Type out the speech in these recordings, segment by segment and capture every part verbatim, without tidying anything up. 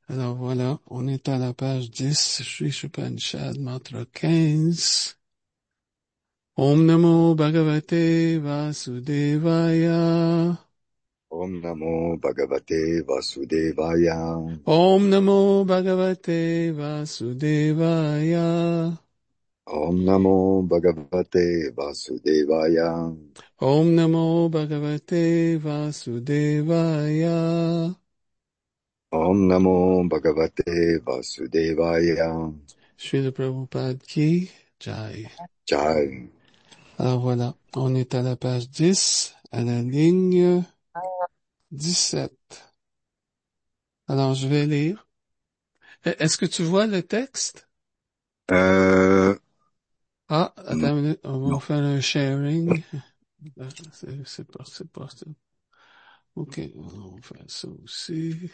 Alors voilà, on est à la page dix, je suis chez Upanishad, mantra quinze. Om Namo Bhagavate Vasudevaya. Om Namo Bhagavate Vasudevaya. Om Namo Bhagavate Vasudevaya. Om Namo Bhagavate Vasudevaya. Om Namo Bhagavate Vasudevaya. Om Namo Bhagavate Vasudevaya. Je suis le Prabhupada qui, Jai. Jai. Alors voilà, on est à la page dix, à la ligne dix-sept. Alors je vais lire. Est-ce que tu vois le texte? Euh, Ah, attends une minute, on va non. faire un sharing. Ah, C'est c'est pas, c'est pas ça. OK, on va faire ça aussi.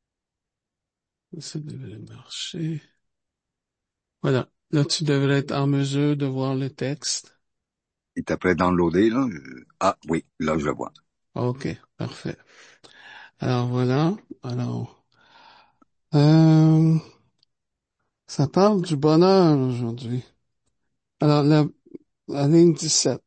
Ça devrait marcher. Voilà. Là, tu devrais être en mesure de voir le texte. Il t'a prêt downloadé, là? Ah, oui, là, je le vois. OK, parfait. Alors voilà. Alors, euh, ça parle du bonheur aujourd'hui. Alors, la, la ligne dix-sept.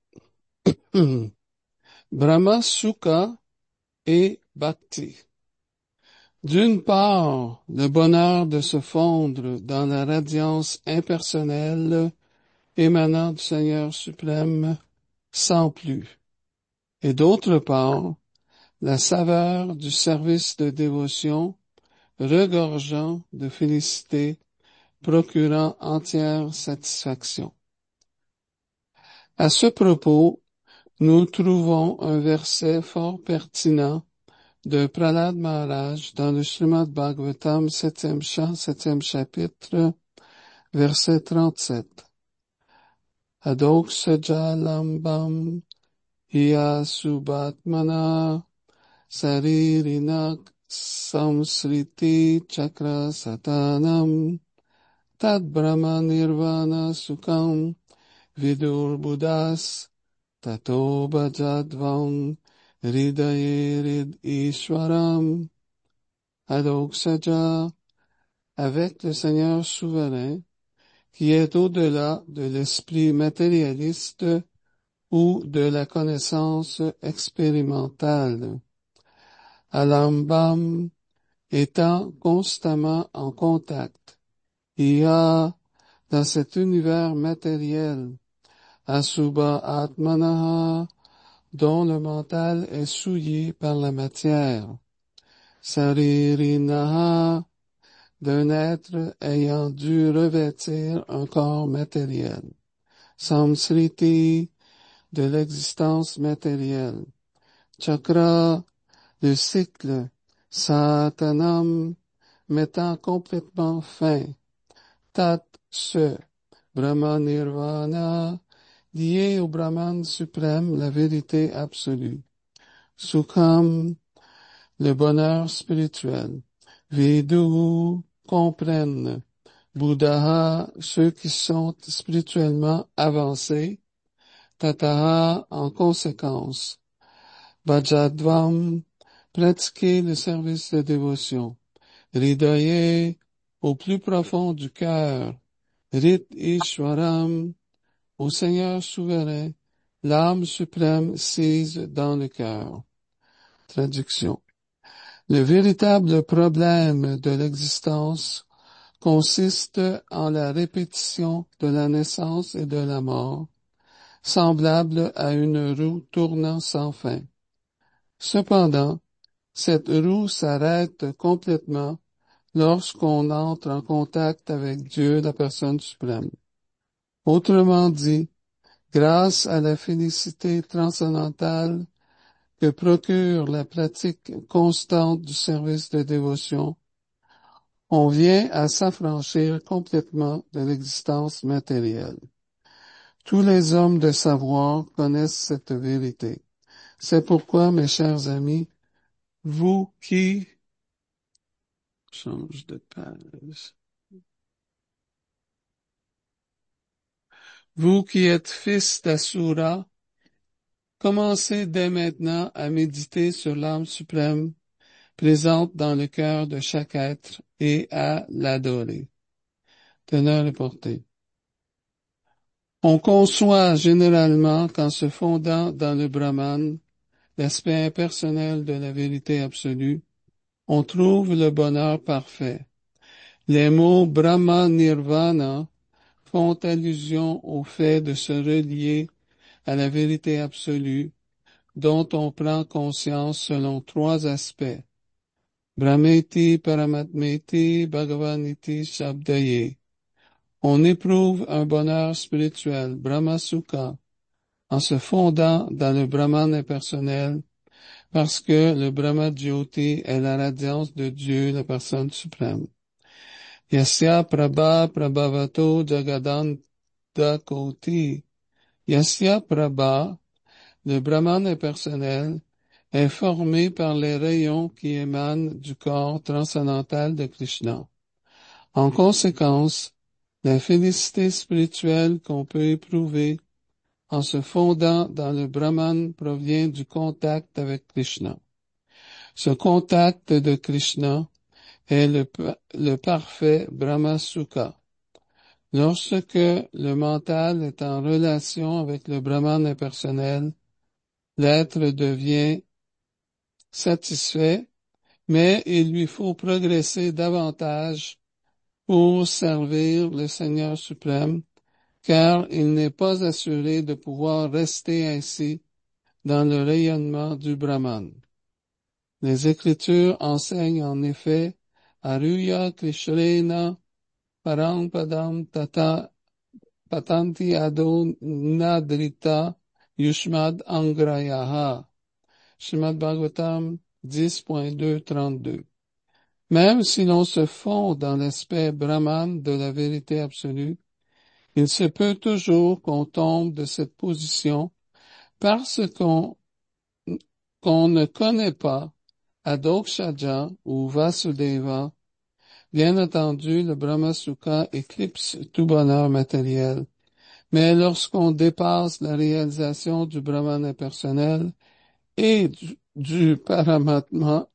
Brahma, Sukha et Bhakti. D'une part, le bonheur de se fondre dans la radiance impersonnelle émanant du Seigneur suprême sans plus, et d'autre part, la saveur du service de dévotion regorgeant de félicité, procurant entière satisfaction. À ce propos, nous trouvons un verset fort pertinent de Prahlad Maharaj dans le Srimad Bhagavatam, septième chant, septième chapitre, verset trente-sept. Adoksajalambam hiya saririnak samsriti chakra satanam tad brahma nirvana sukham vidur buddhas tato bhajadvam hridaye rid ishwaram. Adoksaja, avec le Seigneur souverain, qui est au-delà de l'esprit matérialiste ou de la connaissance expérimentale. Alambam, étant constamment en contact, il y a dans cet univers matériel, Asubha Atmanaha, dont le mental est souillé par la matière, Saririnaha, d'un être ayant dû revêtir un corps matériel, Samsriti, de l'existence matérielle, Chakra, le cycle, Satanam, mettant complètement fin, Tat, ce, Brahma Nirvana, lié au Brahman suprême, la vérité absolue, Sukham, le bonheur spirituel, Vidu, comprennent, Bouddha, ceux qui sont spirituellement avancés, Tataha, en conséquence, Bhajadvam, pratiquer le service de dévotion, Hridaye, au plus profond du cœur, Rit Ishwaram, au Seigneur souverain, l'âme suprême sise dans le cœur. Traduction. Le véritable problème de l'existence consiste en la répétition de la naissance et de la mort, semblable à une roue tournant sans fin. Cependant, cette roue s'arrête complètement lorsqu'on entre en contact avec Dieu, la personne suprême. Autrement dit, grâce à la félicité transcendantale que procure la pratique constante du service de dévotion, on vient à s'affranchir complètement de l'existence matérielle. Tous les hommes de savoir connaissent cette vérité. C'est pourquoi, mes chers amis, vous qui... Change de page. Vous qui êtes fils d'Asura, commencez dès maintenant à méditer sur l'âme suprême présente dans le cœur de chaque être et à l'adorer. Teneur et portée. On conçoit généralement qu'en se fondant dans le Brahman, l'aspect impersonnel de la vérité absolue, on trouve le bonheur parfait. Les mots Brahma Nirvana font allusion au fait de se relier à la vérité absolue, dont on prend conscience selon trois aspects. Brahmeti, Paramatmeti, Bhagavaniti, Shabdaye. On éprouve un bonheur spirituel, Brahma Sukha, en se fondant dans le Brahman impersonnel, parce que le Brahma Jyoti est la radiance de Dieu, la personne suprême. Yasya Prabha Prabhavato Jagadanta Koti. Yasya Prabha, le Brahman impersonnel, est formé par les rayons qui émanent du corps transcendantal de Krishna. En conséquence, la félicité spirituelle qu'on peut éprouver en se fondant dans le Brahman provient du contact avec Krishna. Ce contact de Krishna est le, le parfait Brahma Sukha. Lorsque le mental est en relation avec le Brahman impersonnel, l'être devient satisfait, mais il lui faut progresser davantage pour servir le Seigneur suprême, car il n'est pas assuré de pouvoir rester ainsi dans le rayonnement du Brahman. Les Écritures enseignent en effet Aruya Krishrena Parang Padam Tata Patanti Ado Nadrita Yushmad Angrayaha. Srimad Bhagavatam dix point deux trente-deux. Même si l'on se fond dans l'aspect Brahman de la vérité absolue, il se peut toujours qu'on tombe de cette position parce qu'on qu'on ne connaît pas Adokshaja ou Vasudeva. Bien entendu, le Brahma Sukha éclipse tout bonheur matériel, mais lorsqu'on dépasse la réalisation du Brahman impersonnel et du, du Paramatma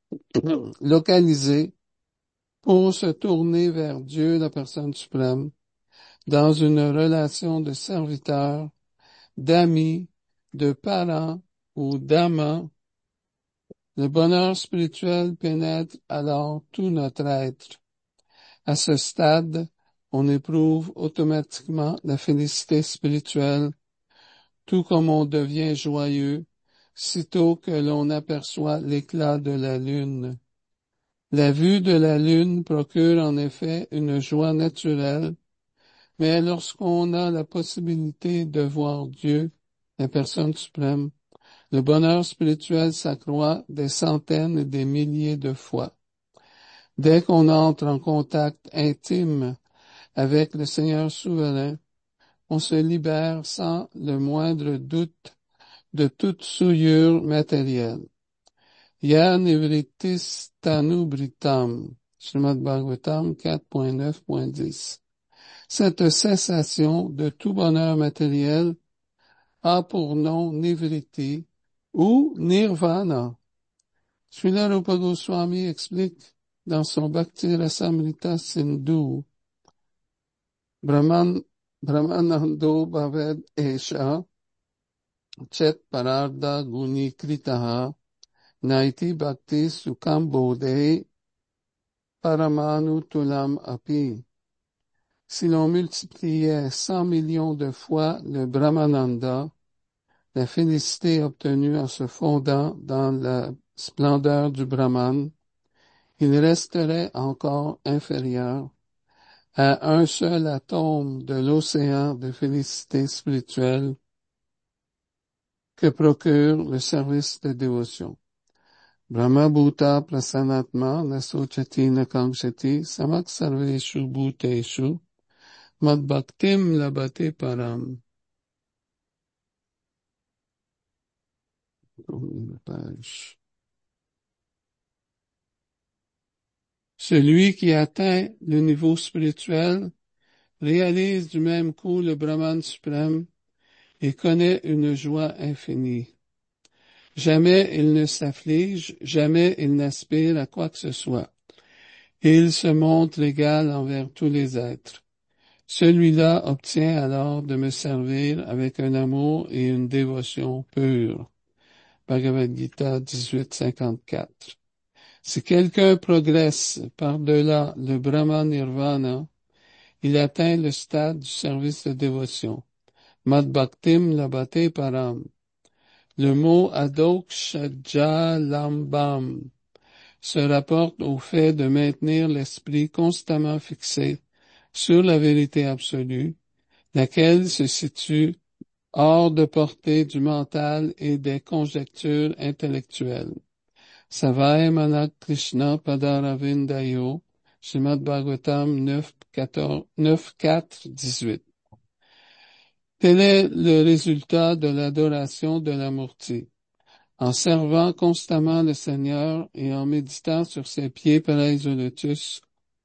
localisé pour se tourner vers Dieu, la personne suprême, dans une relation de serviteur, d'amis, de parents ou d'amants, le bonheur spirituel pénètre alors tout notre être. À ce stade, on éprouve automatiquement la félicité spirituelle, tout comme on devient joyeux, sitôt que l'on aperçoit l'éclat de la lune. La vue de la lune procure en effet une joie naturelle, mais lorsqu'on a la possibilité de voir Dieu, la personne suprême, le bonheur spirituel s'accroît des centaines et des milliers de fois. Dès qu'on entre en contact intime avec le Seigneur souverain, on se libère sans le moindre doute de toute souillure matérielle. Ya nivrittis tanubritam, Srimad Bhagavatam quatre point neuf point dix. Cette cessation de tout bonheur matériel a pour nom Nivriti ou Nirvana. Srila Rupa Goswami explique dans son Bhakti Rasamrita Sindhu, Brahman, Brahmanando Bhaved Esha, Chet Pararda Guni Kritaha, Naiti Bhakti Sukham Bodhe, Paramanu Tulam Api. Si l'on multipliait cent millions de fois le Brahmananda, la félicité obtenue en se fondant dans la splendeur du Brahman, il resterait encore inférieur à un seul atome de l'océan de félicité spirituelle que procure le service de dévotion. Brahma Bhuta Prasanatma Nasochati Nakangshati Samak Sarveshu Bhuteshu Mad Bhaktim Labate Param. Celui qui atteint le niveau spirituel réalise du même coup le Brahman suprême et connaît une joie infinie. Jamais il ne s'afflige, jamais il n'aspire à quoi que ce soit. Il se montre égal envers tous les êtres. Celui-là obtient alors de me servir avec un amour et une dévotion pure. Bhagavad Gita dix-huit cinquante-quatre. Si quelqu'un progresse par-delà le Brahma Nirvana, il atteint le stade du service de dévotion. Mad Bhaktim Labate Param. Le mot Adokshajalambam se rapporte au fait de maintenir l'esprit constamment fixé sur la vérité absolue, laquelle se situe hors de portée du mental et des conjectures intellectuelles. Savaya Manak Krishna Padaravindayo, Srimad Bhagavatam neuf, quatorze, neuf, quatre, dix-huit. Tel est le résultat de l'adoration de la Murti. En servant constamment le Seigneur et en méditant sur ses pieds pareils au lotus,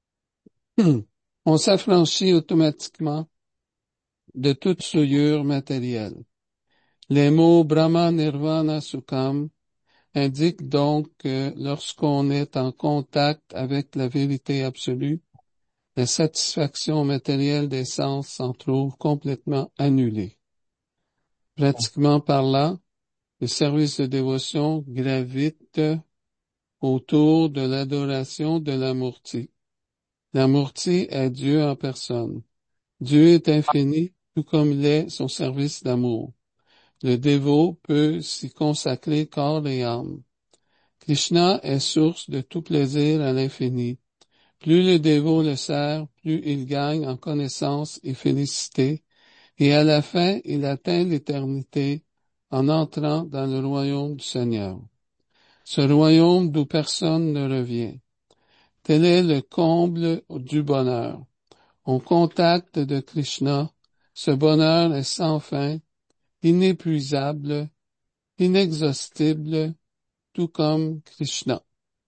on s'affranchit automatiquement de toute souillure matérielle. Les mots Brahma Nirvana Sukham indiquent donc que lorsqu'on est en contact avec la vérité absolue, la satisfaction matérielle des sens s'en trouve complètement annulée. Pratiquement parlant, le service de dévotion gravite autour de l'adoration de la Murti. La Murti est Dieu en personne. Dieu est infini, tout comme l'est son service d'amour. Le dévot peut s'y consacrer corps et âme. Krishna est source de tout plaisir à l'infini. Plus le dévot le sert, plus il gagne en connaissance et félicité, et à la fin il atteint l'éternité en entrant dans le royaume du Seigneur. Ce royaume d'où personne ne revient. Tel est le comble du bonheur. Au contact de Krishna, ce bonheur est sans fin, inépuisable, inexhaustible, tout comme Krishna.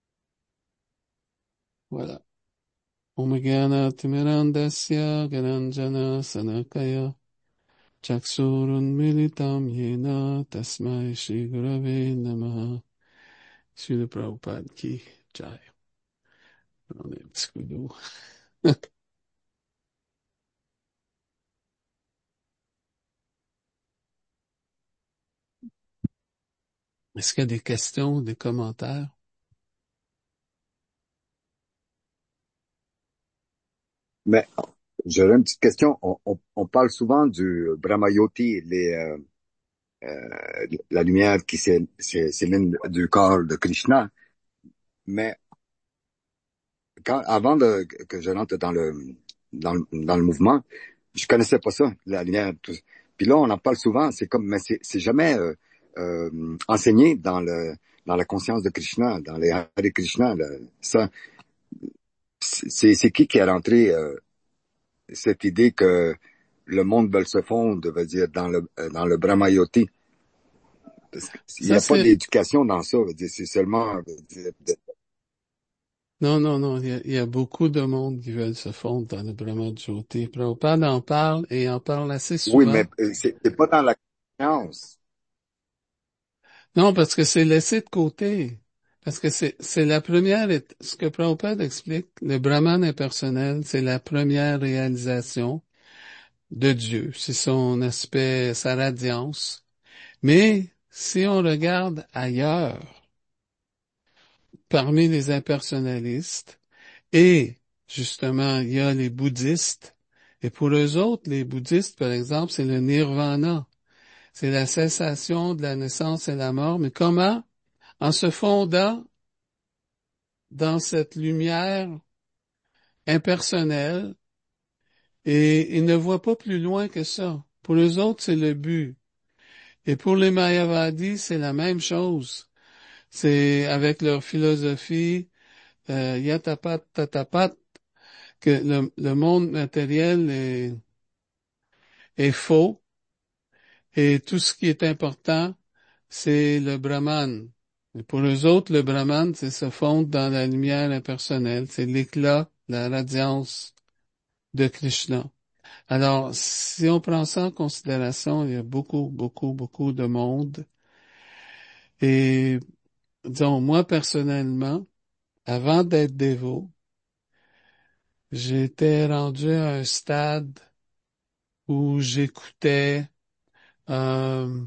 Voilà. Om Gyana Timirandasya Garanjana Sanakaya Chaksurun Militam Yena Tasmai Shri Gurave Namaha. Suis le Prabhupada qui jai. On est un petit coup d'eau. Est-ce qu'il y a des questions, des commentaires? Mais j'aurais une petite question. On, on, on parle souvent du Brahmayoti, les, euh, euh, la lumière qui s'é- s'é- s'émane du corps de Krishna. Mais quand, avant de, que je rentre dans le, dans le, dans le mouvement, je connaissais pas ça, la lumière. Tout. Puis là, on en parle souvent. C'est comme, mais c'est c'est jamais euh, euh, enseigné dans le, dans la conscience de Krishna, dans les Hare Krishna. Là. Ça, c'est c'est qui qui a rentré euh, cette idée que le monde veut se fondre, veut dire dans le euh, dans le Brahmayoti. Parce qu'il n'y Ça, a pas c'est... d'éducation dans ça. Veut dire, c'est seulement. Veut dire, de- Non, non, non, il y a, il y a beaucoup de monde qui veulent se fondre dans le Brahma Jyoti. Prabhupada en parle et en parle assez Oui, souvent. mais euh, c'est c'est pas dans la conscience. Non, parce que c'est laissé de côté. Parce que c'est, c'est la première, ét- ce que Prabhupada explique, le Brahman impersonnel, c'est la première réalisation de Dieu. C'est son aspect, sa radiance. Mais si on regarde ailleurs, parmi les impersonnalistes, et justement, il y a les bouddhistes, et pour eux autres, les bouddhistes, par exemple, c'est le nirvana. C'est la cessation de la naissance et la mort. Mais comment? En se fondant dans cette lumière impersonnelle, et ils ne voient pas plus loin que ça. Pour eux autres, c'est le but. Et pour les Mayavadis, c'est la même chose. C'est avec leur philosophie euh, yatapat tatapat que le, le monde matériel est, est faux et tout ce qui est important, c'est le Brahman. Et pour eux autres, le Brahman, c'est se fondre dans la lumière impersonnelle, c'est l'éclat, la radiance de Krishna. Alors, si on prend ça en considération, il y a beaucoup, beaucoup, beaucoup de monde Et, disons, moi, personnellement, avant d'être dévot, j'étais rendu à un stade où j'écoutais, euh,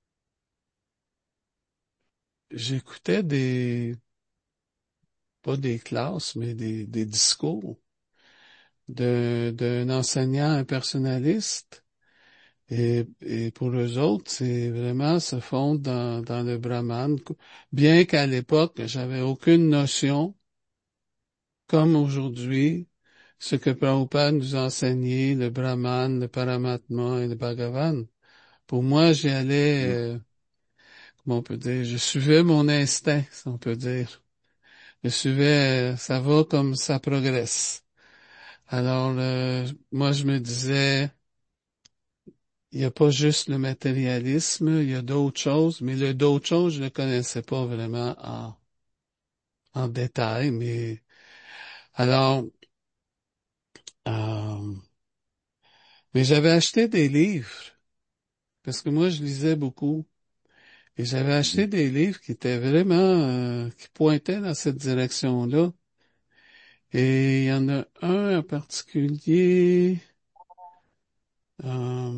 j'écoutais des, pas des classes, mais des, des discours de, d'un enseignant impersonnaliste. Et, et pour eux autres, c'est vraiment se fondre dans, dans le Brahman. Bien qu'à l'époque, j'avais aucune notion, comme aujourd'hui, ce que Prabhupada nous a enseigné, le Brahman, le Paramatma et le Bhagavan. Pour moi, j'y allais, Mm. euh, comment on peut dire, je suivais mon instinct, si on peut dire. Je suivais, euh, ça va comme ça progresse. Alors, euh, moi, je me disais, il n'y a pas juste le matérialisme, il y a d'autres choses, mais le d'autres choses, je ne le connaissais pas vraiment en, en détail, mais alors, euh, mais j'avais acheté des livres, parce que moi, je lisais beaucoup, et j'avais acheté Mhm. des livres qui étaient vraiment, euh, qui pointaient dans cette direction-là. Et il y en a un en particulier, euh,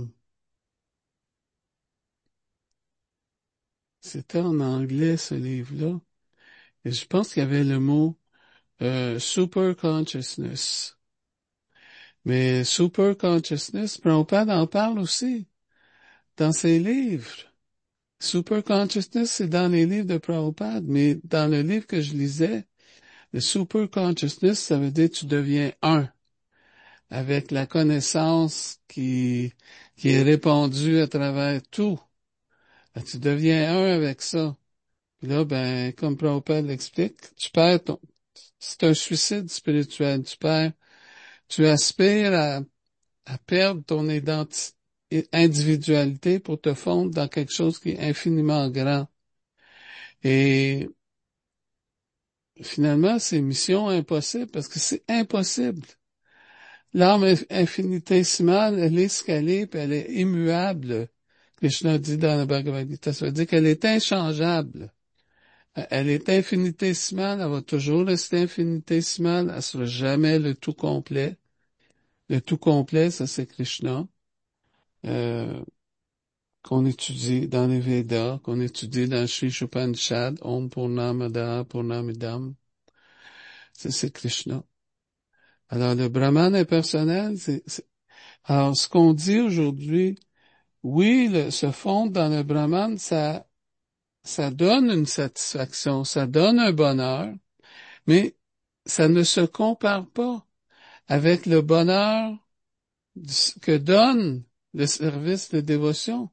c'était en anglais, ce livre-là, et je pense qu'il y avait le mot euh, super consciousness. Mais super consciousness, Prabhupada en parle aussi dans ses livres. Super consciousness, c'est dans les livres de Prabhupada, mais dans le livre que je lisais, le super consciousness, ça veut dire que tu deviens un avec la connaissance qui, qui est répandue à travers tout. Tu deviens un avec ça. Puis là, ben, comme Prabhupada l'explique, tu perds ton, c'est un suicide spirituel. Tu perds, tu aspires à à perdre ton identi- individualité pour te fondre dans quelque chose qui est infiniment grand. Et finalement, c'est mission impossible parce que c'est impossible. L'âme inf- infinitésimale, elle est ce qu'elle est, puis elle est immuable. Krishna dit dans la Bhagavad Gita, ça veut dire qu'elle est inchangeable. Elle est infinitésimale, elle va toujours rester infinitésimale, elle sera jamais le tout complet. Le tout complet, ça c'est Krishna. Euh, qu'on étudie dans les Védas, qu'on étudie dans Sri Upanishad, Om Purnamada Purnamidam, c'est c'est Krishna. Alors le Brahman impersonnel, c'est, c'est... Alors ce qu'on dit aujourd'hui, oui, le, se fondre dans le Brahman, ça, ça donne une satisfaction, ça donne un bonheur, mais ça ne se compare pas avec le bonheur que donne le service de dévotion.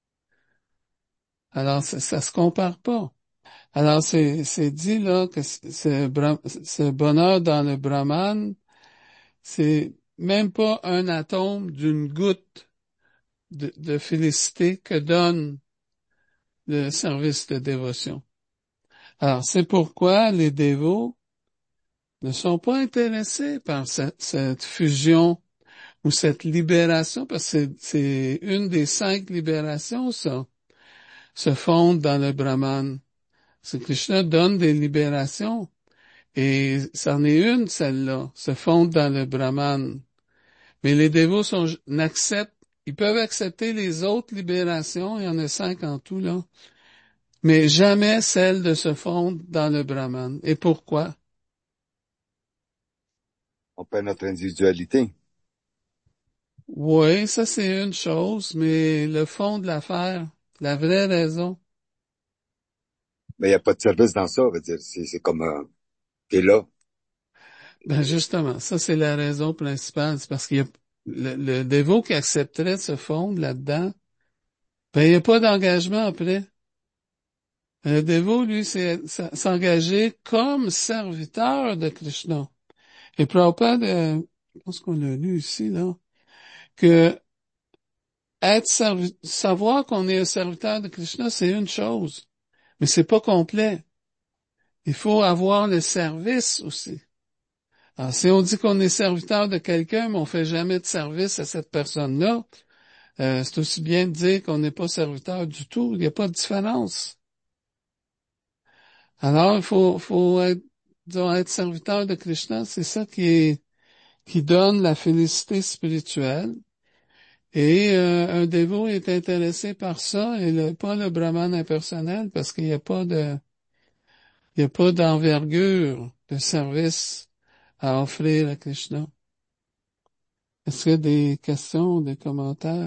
Alors ça, ça se compare pas. Alors, c'est, c'est dit là que c- ce, Bra- ce bonheur dans le Brahman, c'est même pas un atome d'une goutte de, de félicité que donne le service de dévotion. Alors, c'est pourquoi les dévots ne sont pas intéressés par cette, cette fusion ou cette libération, parce que c'est, c'est une des cinq libérations, ça, se fondent dans le Brahman. C'est que Krishna donne des libérations. Et c'en est une, celle-là, se fondre dans le Brahman. Mais les dévots sont, n'acceptent, ils peuvent accepter les autres libérations, il y en a cinq en tout, là, mais jamais celle de se fondre dans le Brahman. Et pourquoi? On perd notre individualité. Oui, ça c'est une chose, mais le fond de l'affaire, la vraie raison, Mais il n'y a pas de service dans ça, veut dire. C'est, c'est comme, euh, t'es là. ben Et justement, ça c'est la raison principale, c'est parce qu'il y a le, le dévot qui accepterait de se fondre là-dedans, ben il n'y a pas d'engagement après. Le dévot, lui, c'est s'engager comme serviteur de Krishna. Et Prabhupada, euh, je pense qu'on l'a lu ici, là, que être servi- savoir qu'on est un serviteur de Krishna, c'est une chose, mais c'est pas complet. Il faut avoir le service aussi. Alors, si on dit qu'on est serviteur de quelqu'un, mais on fait jamais de service à cette personne-là, euh, c'est aussi bien de dire qu'on n'est pas serviteur du tout. Il n'y a pas de différence. Alors, il faut, faut être, disons, être serviteur de Krishna, c'est ça qui est, qui donne la félicité spirituelle. Et euh, un dévot est intéressé par ça et le, pas le brahman impersonnel parce qu'il n'y a pas de, il y a pas d'envergure de service à offrir à Krishna. Est-ce qu'il y a des questions, des commentaires?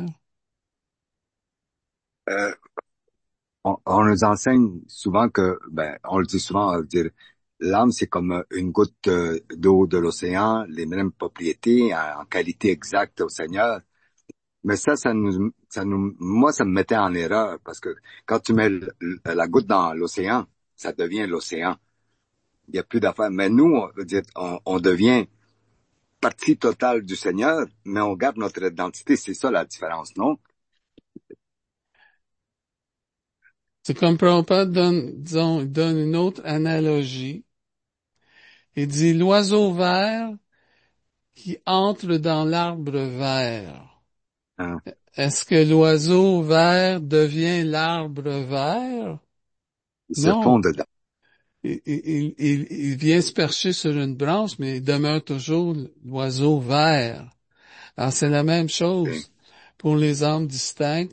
Euh, on, on nous enseigne souvent que, ben, on le dit souvent, on va dire, l'âme, c'est comme une goutte euh, d'eau de l'océan, les mêmes propriétés en, en qualité exacte au Seigneur. Mais ça, ça nous, ça nous, moi, ça me mettait en erreur parce que quand tu mets le- le- la goutte dans l'océan, ça devient l'océan. Il n'y a plus d'affaires. Mais nous, on, veut dire, on, on devient partie totale du Seigneur, mais on garde notre identité. C'est ça la différence, non? C'est comme Prabhupada donne, disons, il donne une autre analogie. Il dit l'oiseau vert qui entre dans l'arbre vert. Hein? Est-ce que l'oiseau vert devient l'arbre vert? Ils se font Non. dedans. Il, il, il, il vient se percher sur une branche, mais il demeure toujours l'oiseau vert. Alors c'est la même OK. chose pour les âmes distinctes.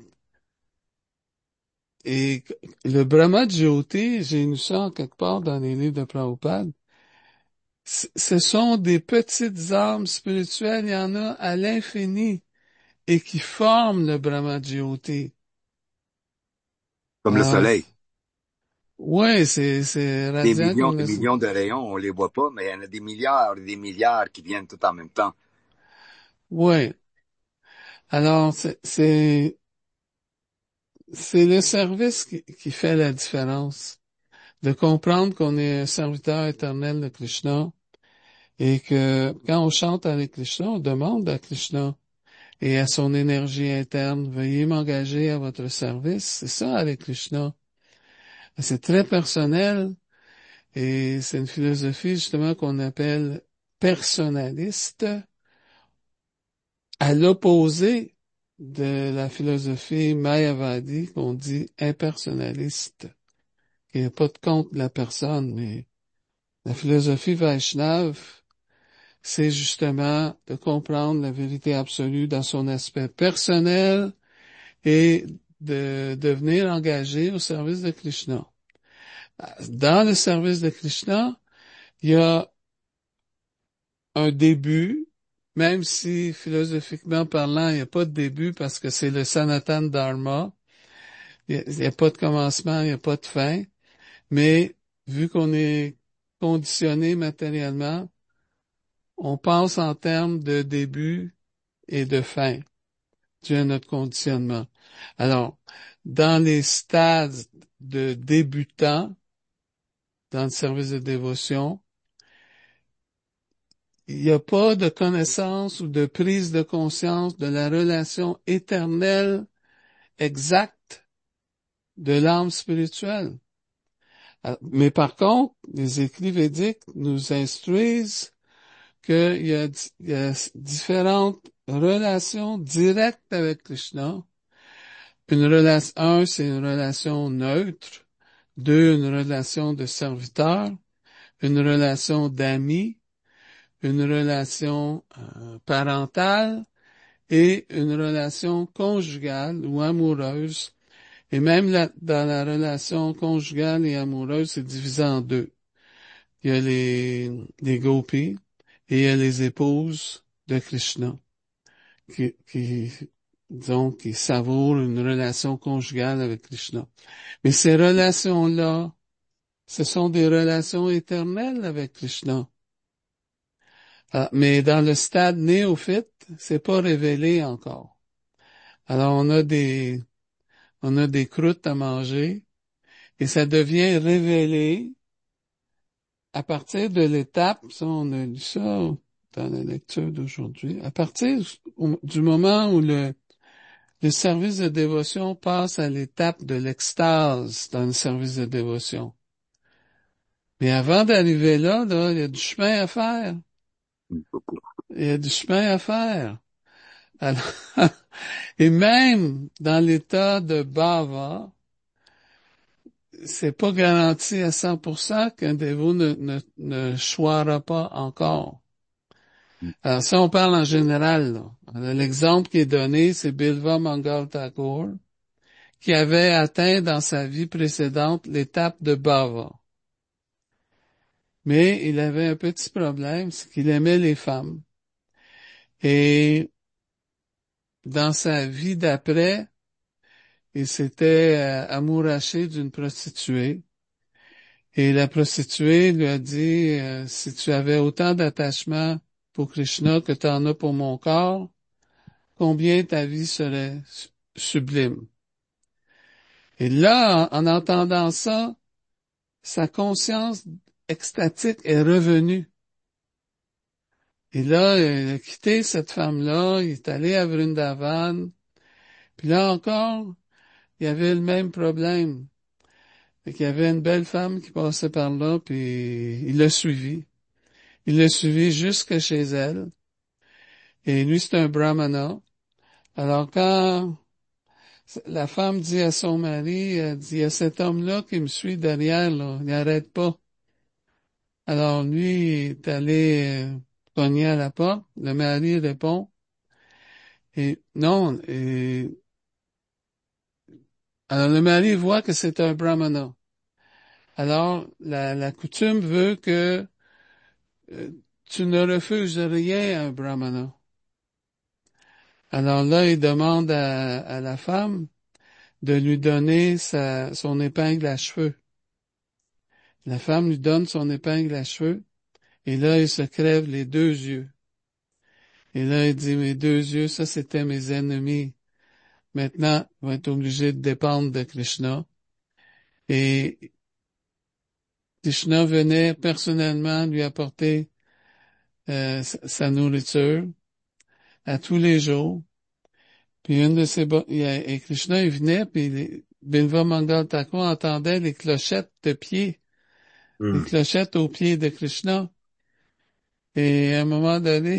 Et le Brahma Jyoti, j'ai lu ça en quelque part dans les livres de Prabhupada, c- ce sont des petites âmes spirituelles, il y en a à l'infini, et qui forment le Brahma Jyoti. Comme le Alors, soleil. ouais, c'est, c'est Des radiant millions, comme des le... millions de rayons, on les voit pas, mais il y en a des milliards et des milliards qui viennent tout en même temps. Ouais. Alors, c'est, c'est, c'est le service qui, qui fait la différence. De comprendre qu'on est un serviteur éternel de Krishna et que quand on chante avec Krishna, on demande à Krishna et à son énergie interne, veuillez m'engager à votre service. C'est ça avec Krishna. C'est très personnel et c'est une philosophie justement qu'on appelle personnaliste, à l'opposé de la philosophie mayavadi qu'on dit impersonnaliste. Il n'y a pas de compte de la personne, mais la philosophie Vaishnave, c'est justement de comprendre la vérité absolue dans son aspect personnel et de devenir engagé au service de Krishna. Dans le service de Krishna, il y a un début, même si philosophiquement parlant, il n'y a pas de début parce que c'est le Sanatan Dharma. Il n'y a, a pas de commencement, il n'y a pas de fin. Mais vu qu'on est conditionné matériellement, on pense en termes de début et de fin, dû à notre conditionnement. Alors, dans les stades de débutants, dans le service de dévotion, il n'y a pas de connaissance ou de prise de conscience de la relation éternelle exacte de l'âme spirituelle. Ah, mais par contre, les écrits védiques nous instruisent qu'il y a, il y a différentes relations directes avec Krishna. Une relation, un, c'est une relation neutre. Deux, une relation de serviteur. Une relation d'ami. Une relation euh, parentale. Et une relation conjugale ou amoureuse. Et même la- dans la relation conjugale et amoureuse, c'est divisé en deux. Il y a les, les gopis et il y a les épouses de Krishna qui, qui, disons, qui savourent une relation conjugale avec Krishna. Mais ces relations-là, ce sont des relations éternelles avec Krishna. Ah, mais dans le stade néophyte, c'est pas révélé encore. Alors on a des, on a des croûtes à manger et ça devient révélé à partir de l'étape, ça on a lu ça dans la lecture d'aujourd'hui, à partir du moment où le, le service de dévotion passe à l'étape de l'extase dans le service de dévotion. Mais avant d'arriver là, là, il y a du chemin à faire. Beaucoup. Il y a du chemin à faire. Alors, et même dans l'état de bhava, c'est pas garanti à cent pour cent qu'un dévot ne, ne, ne choira pas encore. Alors, si on parle en général, là, alors, l'exemple qui est donné, c'est Bilva Mangal Thakur, qui avait atteint dans sa vie précédente l'étape de Bhava. Mais il avait un petit problème, c'est qu'il aimait les femmes. Et dans sa vie d'après, il s'était euh, amouraché d'une prostituée. Et la prostituée lui a dit, euh, si tu avais autant d'attachement pour Krishna que tu en as pour mon corps, combien ta vie serait su- sublime. Et là, en, en entendant ça, sa conscience extatique est revenue. Et là, il a quitté cette femme-là, il est allé à Vrindavan, puis là encore, il y avait le même problème. Fait qu'il y avait une belle femme qui passait par là, puis il l'a suivi. Il l'a suivi jusque chez elle. Et lui, c'est un brahmana. Alors quand la femme dit à son mari, elle dit, il y a cet homme-là qui me suit derrière, là, il n'arrête pas. Alors lui, il est allé euh, cogner à la porte. Le mari répond, et non, et alors le mari voit que c'est un brahmana. Alors la, la coutume veut que euh, tu ne refuses rien à un brahmana. Alors là, il demande à, à la femme de lui donner sa, son épingle à cheveux. La femme lui donne son épingle à cheveux, et là, il se crève les deux yeux. Et là, il dit, mes deux yeux, ça, c'était mes ennemis. Maintenant, il va être obligé de dépendre de Krishna. Et Krishna venait personnellement lui apporter euh, sa sa nourriture à tous les jours. Puis une de ces bo- il y a- et Krishna, il venait, puis les- Bilva Mangal Thakur entendait les clochettes de pied, les Hmm. clochettes aux pieds de Krishna. Et à un moment donné,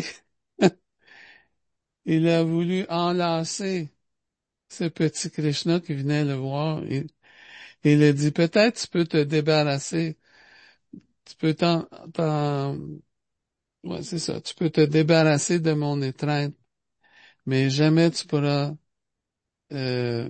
il a voulu enlacer ce petit Krishna qui venait le voir. Et, et il a dit, peut-être tu peux te débarrasser, tu peux t'en, t'en, ouais, c'est ça, tu peux te débarrasser de mon étreinte, mais jamais tu pourras, euh,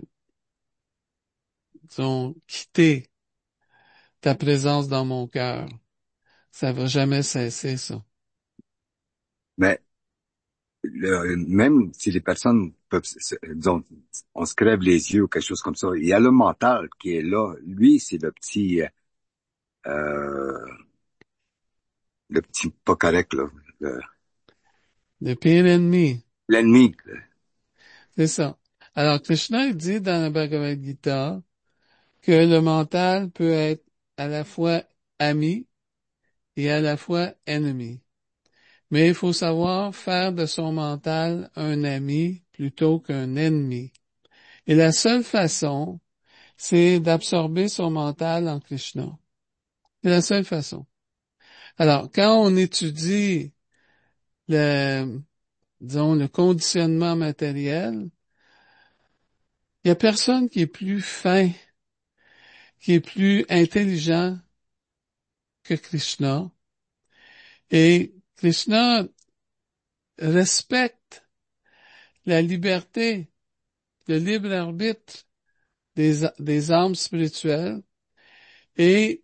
disons, quitter ta présence dans mon cœur. Ça va jamais cesser, ça. Mais le- même si les personnes peuvent, se- se- disons, on se crève les yeux ou quelque chose comme ça, il y a le mental qui est là. Lui, c'est le petit, euh, le petit pas correct, là. Le- Le pire ennemi, L'ennemi. c'est ça. Alors, Krishna, il dit dans la Bhagavad Gita que le mental peut être à la fois ami et à la fois ennemi. Mais il faut savoir faire de son mental un ami plutôt qu'un ennemi. Et la seule façon, c'est d'absorber son mental en Krishna. C'est la seule façon. Alors, quand on étudie le, disons, le conditionnement matériel, il y a personne qui est plus fin, qui est plus intelligent que Krishna. Et Krishna respecte la liberté, le libre arbitre des, des âmes spirituelles et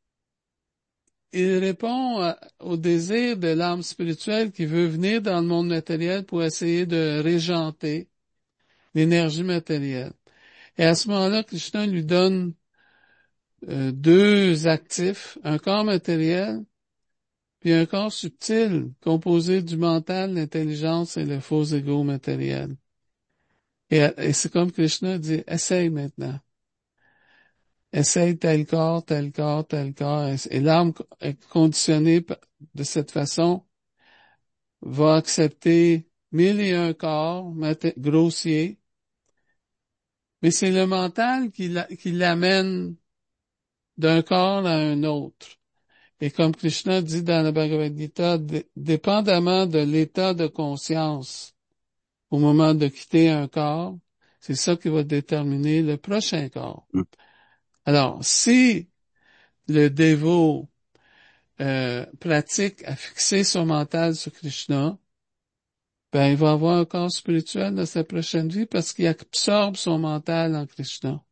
il répond à- au désir de l'âme spirituelle qui veut venir dans le monde matériel pour essayer de régenter l'énergie matérielle. Et à ce moment-là, Krishna lui donne euh, deux actifs, un corps matériel puis un corps subtil composé du mental, l'intelligence et le faux ego matériel. Et, et c'est comme Krishna dit, essaye maintenant. Essaye tel corps, tel corps, tel corps. Et l'âme est conditionnée de cette façon, va accepter mille et un corps grossiers, mais c'est le mental qui la- qui l'amène d'un corps à un autre. Et comme Krishna dit dans la Bhagavad Gita, dé- dépendamment de l'état de conscience au moment de quitter un corps, c'est ça qui va déterminer le prochain corps. Alors, si le dévot euh, pratique à fixer son mental sur Krishna, ben il va avoir un corps spirituel dans sa prochaine vie parce qu'il absorbe son mental en Krishna.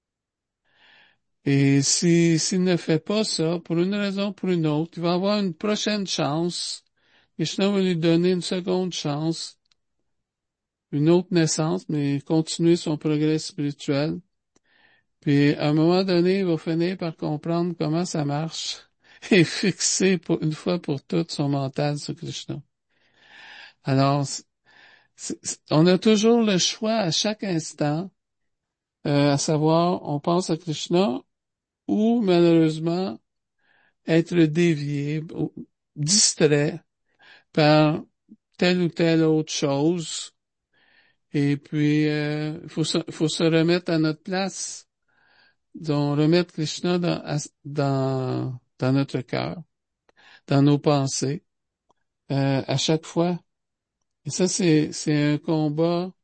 Et si, s'il ne fait pas ça, pour une raison ou pour une autre, il va avoir une prochaine chance. Krishna va lui donner une seconde chance, une autre naissance, mais continuer son progrès spirituel. Puis, à un moment donné, il va finir par comprendre comment ça marche et fixer pour, une fois pour toutes son mental sur Krishna. Alors, c'est- c'est- on a toujours le choix à chaque instant, euh, à savoir, on pense à Krishna ou malheureusement être dévié, ou distrait par telle ou telle autre chose. Et puis, euh, il faut se, faut se remettre à notre place, donc remettre Krishna dans, à- dans, dans notre cœur, dans nos pensées, euh, à chaque fois. Et ça, c'est, c'est un combat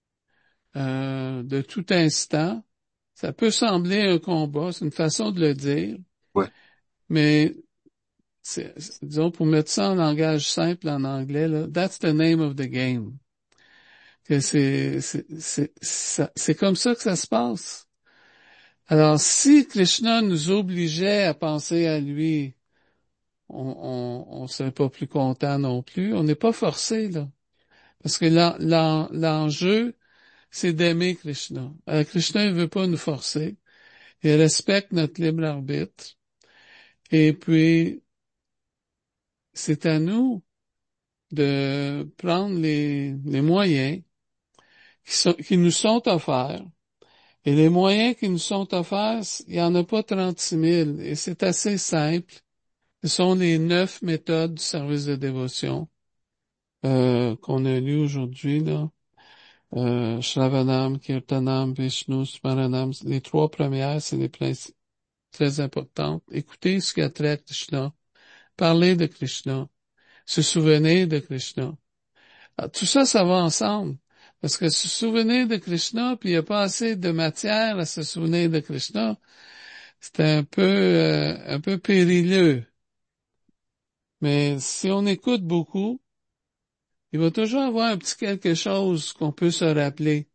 euh, de tout instant. Ça peut sembler un combat, c'est une façon de le dire, Ouais, mais c'est, c'est- disons, pour mettre ça en langage simple en anglais, là, that's the name of the game. Que c'est, c'est, c'est, ça- c'est comme ça que ça se passe. Alors, si Krishna nous obligeait à penser à lui, on, on, on serait pas plus content non plus. On n'est pas forcé, là. Parce que l'en- l'en- l'enjeu, c'est d'aimer Krishna. Alors, Krishna, il veut pas nous forcer. Il respecte notre libre arbitre. Et puis, c'est à nous de prendre les, les moyens qui, sont, qui nous sont offerts. Et les moyens qui nous sont offerts, il n'y en a pas trente-six mille. Et c'est assez simple. Ce sont les neuf méthodes du service de dévotion euh, qu'on a lues aujourd'hui, là. Euh, Shravanam, Kirtanam, Vishnu, Smaranam. Les trois premières, c'est les principes très importantes. Écoutez ce qu'a trait à Krishna. Parler de Krishna. Se souvenir de Krishna. Alors, tout ça, ça va ensemble. Parce que se souvenir de Krishna, puis il n'y a pas assez de matière à se souvenir de Krishna, c'est un peu, euh, un peu périlleux. Mais si on écoute beaucoup, il va toujours avoir un petit quelque chose qu'on peut se rappeler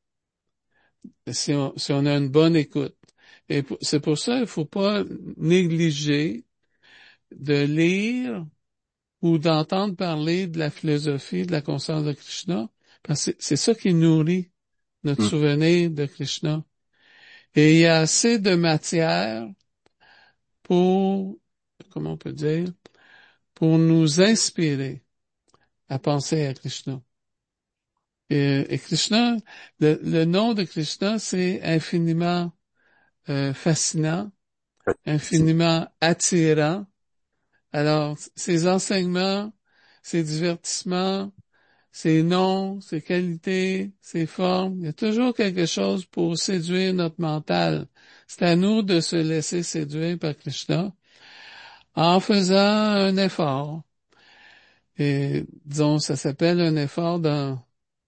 si on, si on a une bonne écoute. Et pour- c'est pour ça qu'il faut pas négliger de lire ou d'entendre parler de la philosophie, de la conscience de Krishna, parce que c'est c'est ça qui nourrit notre hum. souvenir de Krishna. Et il y a assez de matière pour, comment on peut dire, pour nous inspirer à penser à Krishna. Et, et Krishna, le, le nom de Krishna, c'est infiniment euh, fascinant, C'est- infiniment attirant. Alors, ses enseignements, ses divertissements, ses noms, ses qualités, ses formes, il y a toujours quelque chose pour séduire notre mental. C'est à nous de se laisser séduire par Krishna en faisant un effort. Et disons, ça s'appelle un effort dans,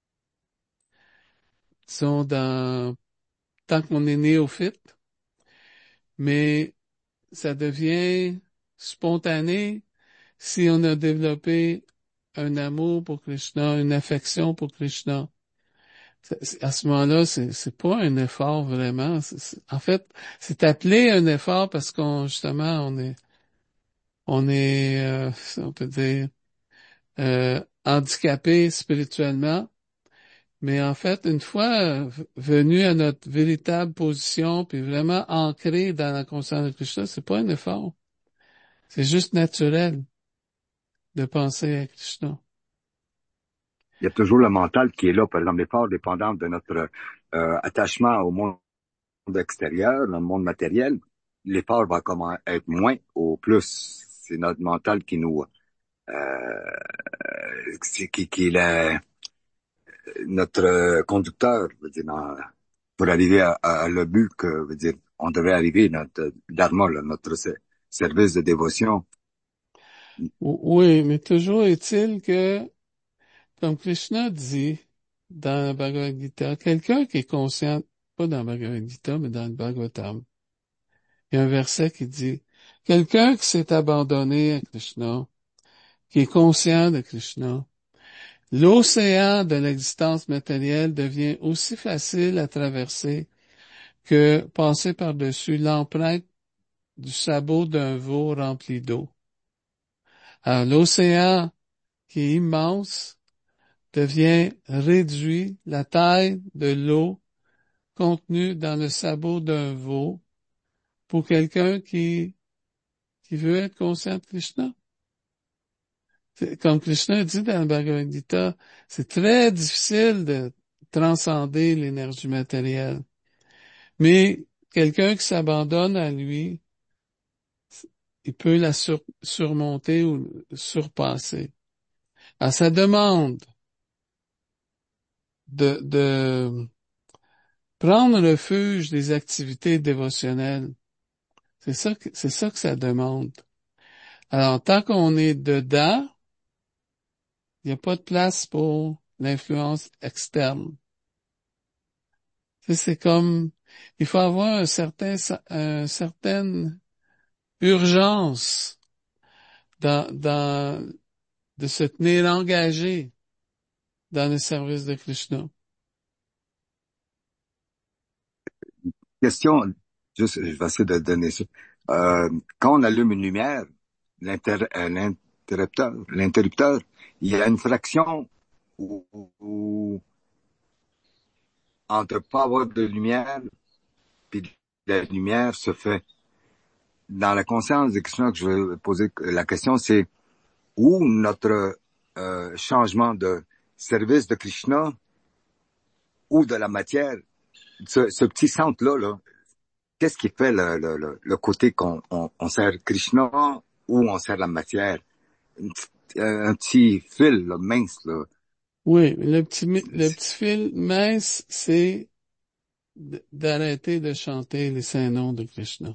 disons, dans, tant qu'on est néophyte, mais ça devient spontané si on a développé un amour pour Krishna, une affection pour Krishna. C'est- c'est- À ce moment-là, c'est, c'est pas un effort vraiment. C'est- c'est- en fait, c'est appelé un effort parce qu'on, justement, on est, on est, euh, on peut dire, euh, handicapé spirituellement. Mais en fait, une fois euh, venu à notre véritable position, puis vraiment ancré dans la conscience de Krishna, c'est pas un effort. C'est juste naturel de penser à Krishna. Il y a toujours le mental qui est là, par exemple, l'effort dépendant de notre euh, attachement au monde extérieur, le monde matériel. L'effort va comment être moins au plus. C'est notre mental qui nous, euh, c'est qui, qui est la- notre conducteur, je veux dire, dans- pour arriver à, à, à le but que, je veux dire, on devrait arriver, notre dharma, là, notre se- service de dévotion. O- Oui, mais toujours est-il que, comme Krishna dit dans la Bhagavad Gita, quelqu'un qui est conscient, pas dans la Bhagavad Gita, mais dans le Bhagavatam, il y a un verset qui dit, quelqu'un qui s'est abandonné à Krishna, qui est conscient de Krishna, l'océan de l'existence matérielle devient aussi facile à traverser que passer par-dessus l'empreinte du sabot d'un veau rempli d'eau. Alors, l'océan, qui est immense, devient réduit, la taille de l'eau contenue dans le sabot d'un veau pour quelqu'un qui, qui veut être conscient de Krishna. C'est- Comme Krishna dit dans le Bhagavad Gita, c'est très difficile de transcender l'énergie matérielle. Mais quelqu'un qui s'abandonne à lui, il peut la sur- surmonter ou surpasser. Alors, ça demande de, de prendre refuge des activités dévotionnelles. C'est ça que, c'est ça que ça demande. Alors, tant qu'on est dedans, il n'y a pas de place pour l'influence externe. Tu sais, c'est comme, il faut avoir un certain, une certaine urgence dans, dans, de se tenir engagé dans le service de Krishna. Question, juste, je vais essayer de donner ça. Euh, quand on allume une lumière, l'inter- euh, l'interrupteur, l'interrupteur, il y a une fraction où, où entre pas avoir de lumière, puis la lumière se fait. Dans la conscience de Krishna que je vais poser la question, c'est où notre euh, changement de service de Krishna ou de la matière, ce, ce petit centre-là, là, qu'est-ce qui fait le, le, le, le côté qu'on on, on sert Krishna ou on sert la matière? Une petite- euh, un petit fil là, mince, là. Oui, le petit, mi- le petit fil mince, c'est d- d'arrêter de chanter les saints noms de Krishna.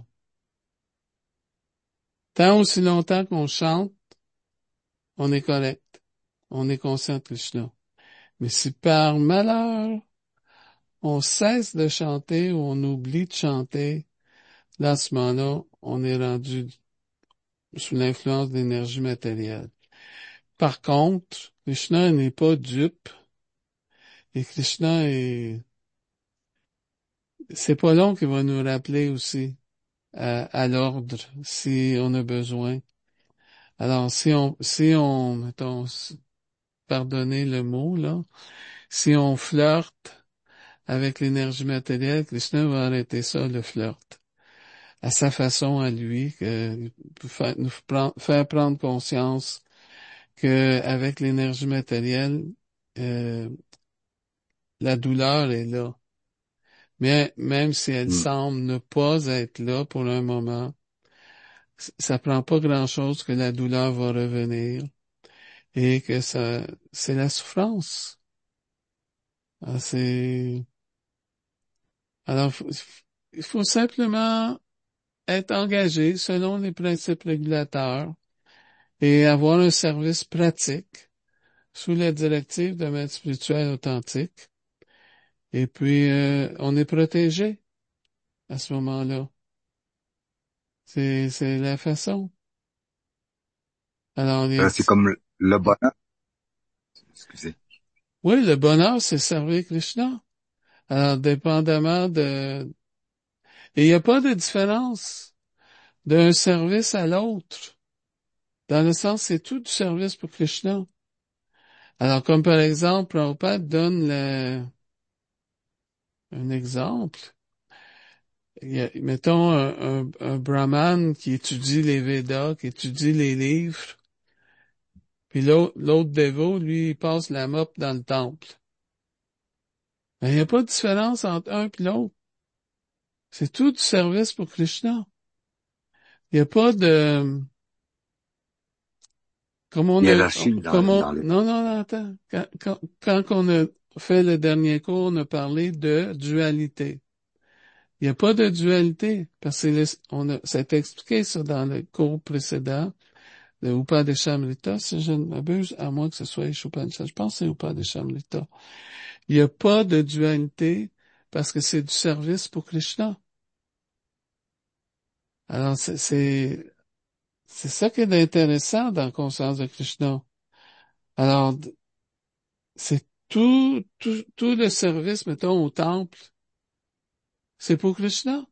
Tant aussi longtemps qu'on chante, on est correct. On est conscient de Krishna. Mais si par malheur, on cesse de chanter ou on oublie de chanter, là, à ce moment-là, on est rendu sous l'influence de l'énergie matérielle. Par contre, Krishna n'est pas dupe et Krishna est, c'est pas long qu'il va nous rappeler aussi à, à l'ordre si on a besoin. Alors, si on, si on, mettons, pardonnez le mot, là, si on flirte avec l'énergie matérielle, Krishna va arrêter ça, le flirt, à sa façon à lui, que, pour faire, nous prendre- faire prendre conscience que avec l'énergie matérielle, euh, la douleur est là. Mais même si elle Hmm. semble ne pas être là pour un moment, c- ça prend pas grand-chose que la douleur va revenir et que ça, c'est la souffrance. Ah, c'est, alors, faut- il faut simplement être engagé selon les principes régulateurs et avoir un service pratique sous la directive de maître spirituel authentique. Et puis, euh, on est protégé à ce moment-là. C'est, c'est la façon. Alors, les Euh, c'est petits- comme le, le bonheur. Excusez. oui, le bonheur, c'est servir Krishna. Alors, dépendamment de, et il n'y a pas de différence d'un service à l'autre. Dans le sens, c'est tout du service pour Krishna. Alors, comme par exemple, Prabhupada donne le, un exemple. Il y a, mettons un, un, un brahman qui étudie les Védas, qui étudie les livres, puis l'autre, l'autre dévot, lui, il passe la mop dans le temple. Mais il n'y a pas de différence entre un et l'autre. C'est tout du service pour Krishna. Il n'y a pas de, comme on a, Hiérarchie comme dans, on, dans les... non, non, non, attends. Quand, quand, quand on a fait le dernier cours, on a parlé de dualité. Il n'y a pas de dualité, parce que c'est le- on a, ça a été expliqué ça dans le cours précédent, le Upadeshamrita, si je ne m'abuse, à moins que ce soit Ishopanishad. Je pense que c'est Upadeshamrita. Il n'y a pas de dualité, parce que c'est du service pour Krishna. Alors, c'est, c'est, c'est ça qui est intéressant dans la conscience de Krishna. Alors, d- c'est tout, tout, tout le service, mettons, au temple, c'est pour Krishna.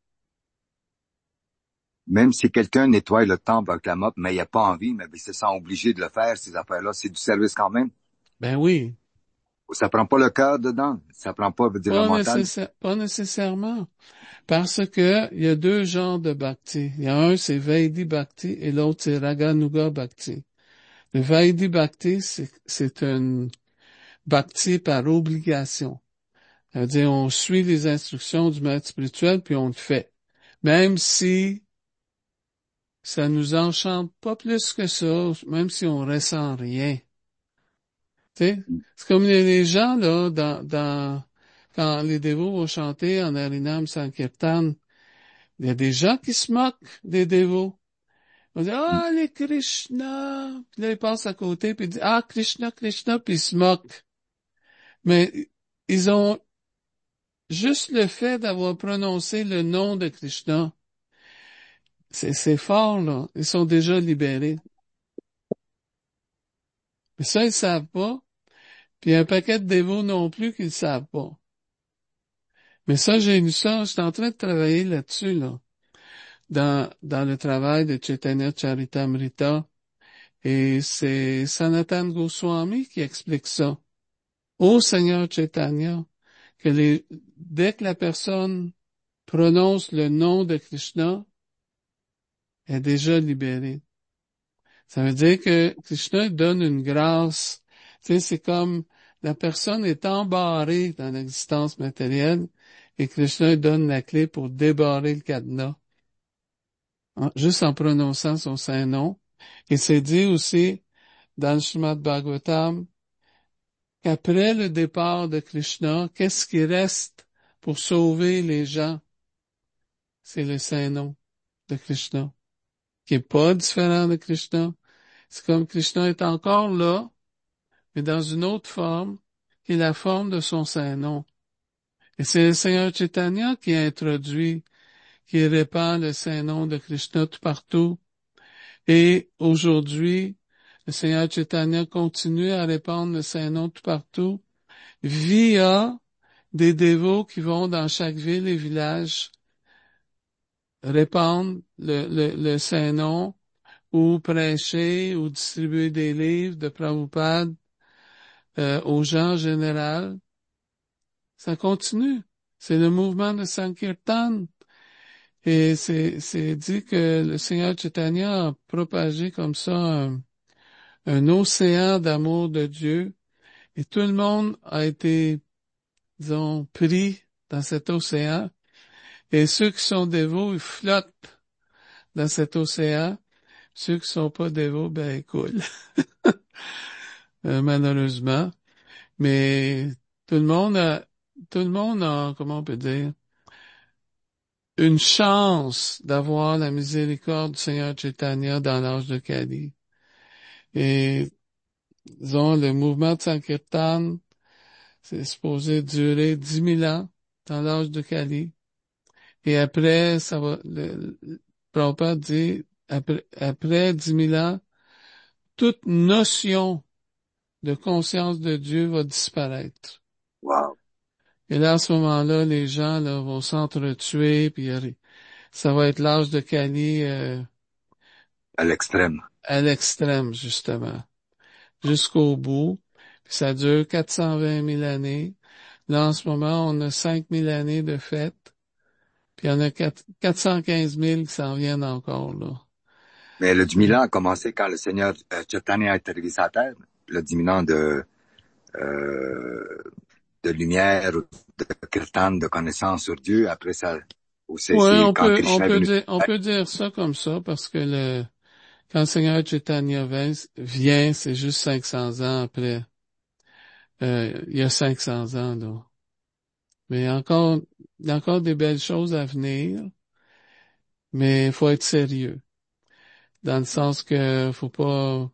Même si quelqu'un nettoie le temple avec la mop, mais il a pas envie, mais il se sent obligé de le faire, ces affaires-là, c'est du service quand même. Ben oui, Ça prend pas le cœur dedans. Ça prend pas, veut dire, le pas mental. nécessaire, pas nécessairement. Parce que il y a deux genres de bhakti. Il y a un, c'est Vaidhi Bhakti et l'autre, c'est Raganuga Bhakti. Le Vaidhi Bhakti, c'est, c'est un bhakti par obligation. Ça veut dire, on suit les instructions du maître spirituel puis on le fait. Même si ça nous enchante pas plus que ça, même si on ressent rien. Tu sais, c'est comme les, les gens, là, dans, dans, quand les dévots vont chanter en Harinam Sankirtan, il y a des gens qui se moquent des dévots. On dit, ah, les Krishna. Puis là, ils passent à côté, puis ils disent, ah, Krishna, Krishna, puis ils se moquent. Mais ils ont juste le fait d'avoir prononcé le nom de Krishna. C'est, c'est fort, là. Ils sont déjà libérés. Mais ça, ils savent pas. Puis il y a un paquet de dévots non plus qu'ils savent pas. Mais ça, j'ai lu ça. J'étais en train de travailler là-dessus, là. Dans, dans le travail de Chaitanya Charitamrita. Et c'est Sanatan Goswami qui explique ça. Ô Seigneur Chaitanya, que les, dès que la personne prononce le nom de Krishna, elle est déjà libérée. Ça veut dire que Krishna donne une grâce. Tu sais, c'est comme la personne est embarrée dans l'existence matérielle et Krishna donne la clé pour débarrer le cadenas, hein, juste en prononçant son saint nom. Et c'est dit aussi dans le Srimad Bhagavatam qu'après le départ de Krishna, qu'est-ce qui reste pour sauver les gens? C'est le saint nom de Krishna, qui est pas différent de Krishna. C'est comme Krishna est encore là, mais dans une autre forme, qui est la forme de son saint nom. Et c'est le Seigneur Chaitanya qui a introduit, qui répand le saint nom de Krishna tout partout. Et aujourd'hui, le Seigneur Chaitanya continue à répandre le saint nom tout partout via des dévots qui vont dans chaque ville et village répandre le, le, le saint nom ou prêcher ou distribuer des livres de Prabhupada euh, aux gens en général. Ça continue. C'est le mouvement de Sankirtan. Et c'est, c'est dit que le Seigneur Chaitanya a propagé comme ça un, un océan d'amour de Dieu. Et tout le monde a été, disons, pris dans cet océan. Et ceux qui sont dévots, ils flottent dans cet océan. Ceux qui sont pas dévots, ben, ils coulent. Euh, malheureusement. Mais tout le monde a, tout le monde a, comment on peut dire, une chance d'avoir la miséricorde du Seigneur Chaitanya dans l'âge de Kali. Et, disons, le mouvement de Sankirtan, c'est supposé durer dix mille ans dans l'âge de Kali. Et après, ça va, le, le Prabhupada dit, après, après dix mille ans, toute notion de conscience de Dieu va disparaître. Wow. Et là, à ce moment-là, les gens là, vont s'entretuer, puis euh, ça va être l'âge de Kali euh, À l'extrême. à l'extrême, justement, jusqu'au bout. Puis ça dure quatre cent vingt mille années. Là, en ce moment, on a cinq mille années de fête, puis il y en a quatre- 415 000 qui s'en viennent encore, là. Mais le dix-mille ans a commencé quand le Seigneur euh, Chaitanya est arrivé sur la terre. Le dix-mille ans de, euh, de lumière, de kirtan, de connaissance sur Dieu. Après ça, ou c'est, Ouais, c'est on quand peut, on Krishna est peut venu. dire, on peut dire ça comme ça, parce que le, quand le Seigneur Chaitanya vient, vient, c'est juste cinq cents ans après. Euh, il y a cinq cents ans, là. Mais encore, il y a encore des belles choses à venir, mais il faut être sérieux. Dans le sens que faut pas,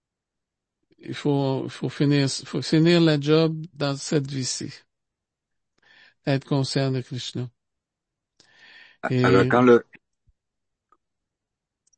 il faut, faut finir, faut finir la job dans cette vie-ci. Être conscient de Krishna. Alors Et, quand le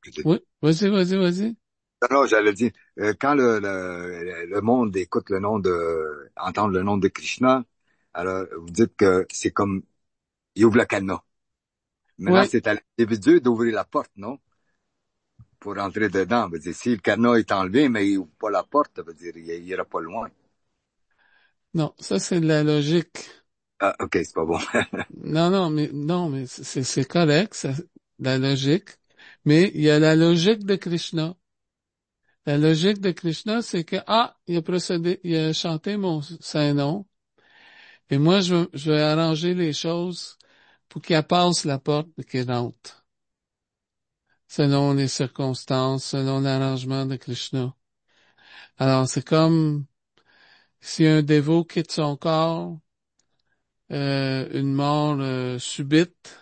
Oui, vas-y, vas-y, vas-y. Non, non, j'allais dire, euh, quand le, le, le monde écoute le nom de, entend le nom de Krishna, alors vous dites que c'est comme, il ouvre le cadenas. Maintenant, Oui, c'est à l'individu d'ouvrir la porte, non? Pour entrer dedans. Veut dire, si le cadenas est enlevé, mais il ouvre pas la porte, veut dire, il, il ira pas loin. non, ça c'est de la logique. Ah, ok, c'est pas bon. Non, non, mais non, mais c'est c'est correct, ça, la logique. Mais il y a la logique de Krishna. La logique de Krishna, c'est que ah, il a procédé, il a chanté mon saint nom, et moi je, veux- je vais arranger les choses pour qu'il passe la porte et qu'il rentre, selon les circonstances, selon l'arrangement de Krishna. Alors c'est comme si un dévot quitte son corps, euh, une mort euh, subite.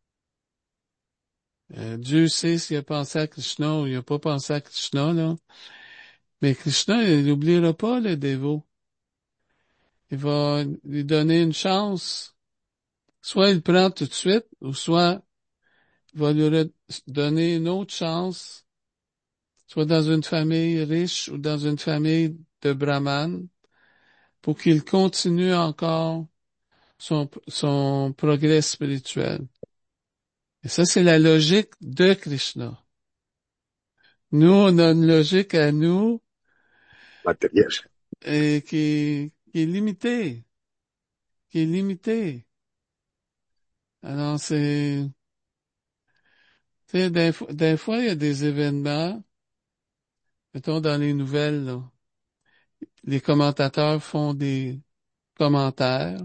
Euh, Dieu sait s'il a pensé à Krishna ou il n'a pas pensé à Krishna, là. Mais Krishna, il n'oubliera pas le dévot. Il va lui donner une chance. Soit il prend tout de suite, ou soit il va lui re- donner une autre chance, soit dans une famille riche ou dans une famille de brahman, pour qu'il continue encore son, son progrès spirituel. Et ça, c'est la logique de Krishna. Nous, on a une logique à nous Matériel. et qui, qui est limitée, qui est limitée. Alors, c'est, tu sais, des, fois, des fois, il y a des événements, mettons dans les nouvelles, là, les commentateurs font des commentaires.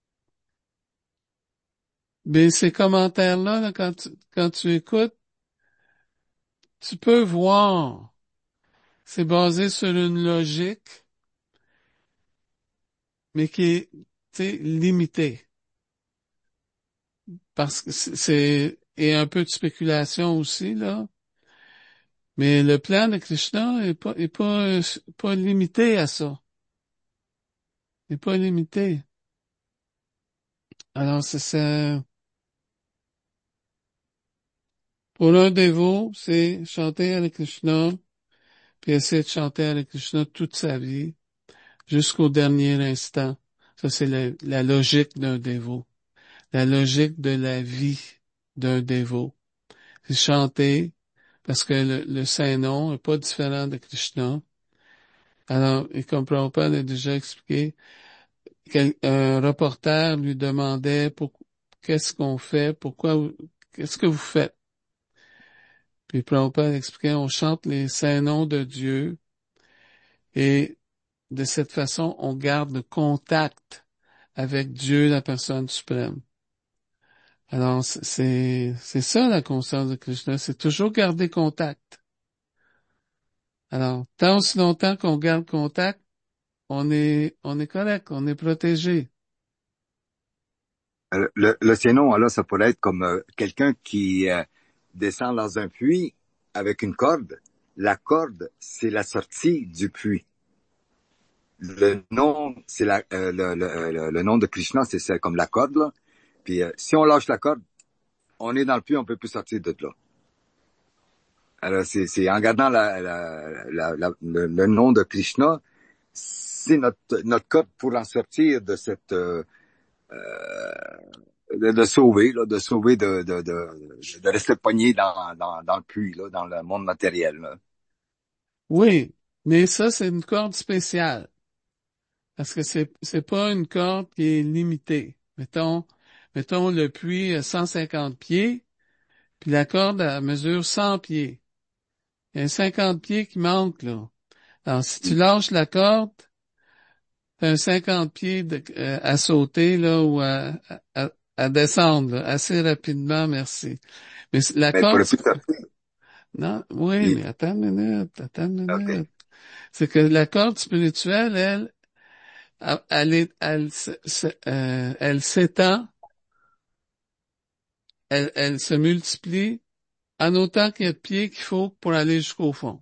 Mais ces commentaires-là, là, quand tu, quand tu écoutes, tu peux voir, c'est basé sur une logique, mais qui est, tu sais, limitée. Parce que c'est, c'est- et un peu de spéculation aussi, là. Mais le plan de Krishna est pas, est pas, euh, pas limité à ça. Il est pas limité. Alors, c'est ça. Pour un dévot, c'est chanter avec Krishna, puis essayer de chanter avec Krishna toute sa vie, jusqu'au dernier instant. Ça, c'est la, la logique d'un dévot. La logique de la vie d'un dévot. C'est chanter, parce que le, le Saint-Nom n'est pas différent de Krishna. Alors, et comme Prabhupada a déjà expliqué, quel- un reporter lui demandait pour, qu'est-ce qu'on fait, pourquoi, vous- qu'est-ce que vous faites? Puis Prabhupada expliquait, on chante les saints noms de Dieu et de cette façon, on garde le contact avec Dieu, la personne suprême. Alors, c'est, c'est c'est ça la conscience de Krishna, c'est toujours garder contact. Alors, tant aussi longtemps qu'on garde contact, on est, on est correct, on est protégé. Euh, Le, l'océanon, alors, ça pourrait être comme euh, quelqu'un qui euh, descend dans un puits avec une corde. La corde, c'est la sortie du puits. Le nom, c'est la, euh, le, le, le, le nom de Krishna, c'est c'est comme la corde, là. Puis euh, si on lâche la corde, on est dans le puits, on peut plus sortir de là. Alors, c'est, c'est en gardant la, la, la, la- le, le nom de Krishna, c'est notre, notre code pour en sortir de cette, euh, de, de sauver, là, de sauver de, de, de, de rester pogné dans, dans, dans le puits, là, dans le monde matériel, là. Oui, mais ça, c'est une corde spéciale. Parce que c'est, c'est pas une corde qui est limitée. Mettons, mettons le puits à cent cinquante pieds, puis la corde elle mesure cent pieds. Il y a cinquante pieds qui manquent, là. Alors, si tu lâches la corde, t'as un cinquante pieds de- euh, à sauter, là, ou à, à, à descendre, là, assez rapidement, merci. Mais c- la Mais pour corde, le plus sortir, non, oui, il, mais attends une minute, attends une OK. minute. C'est que la corde spirituelle, elle, elle, elle, est- elle, se- se- euh, elle s'étend, elle, elle se multiplie en autant qu'il y a de pieds qu'il faut pour aller jusqu'au fond.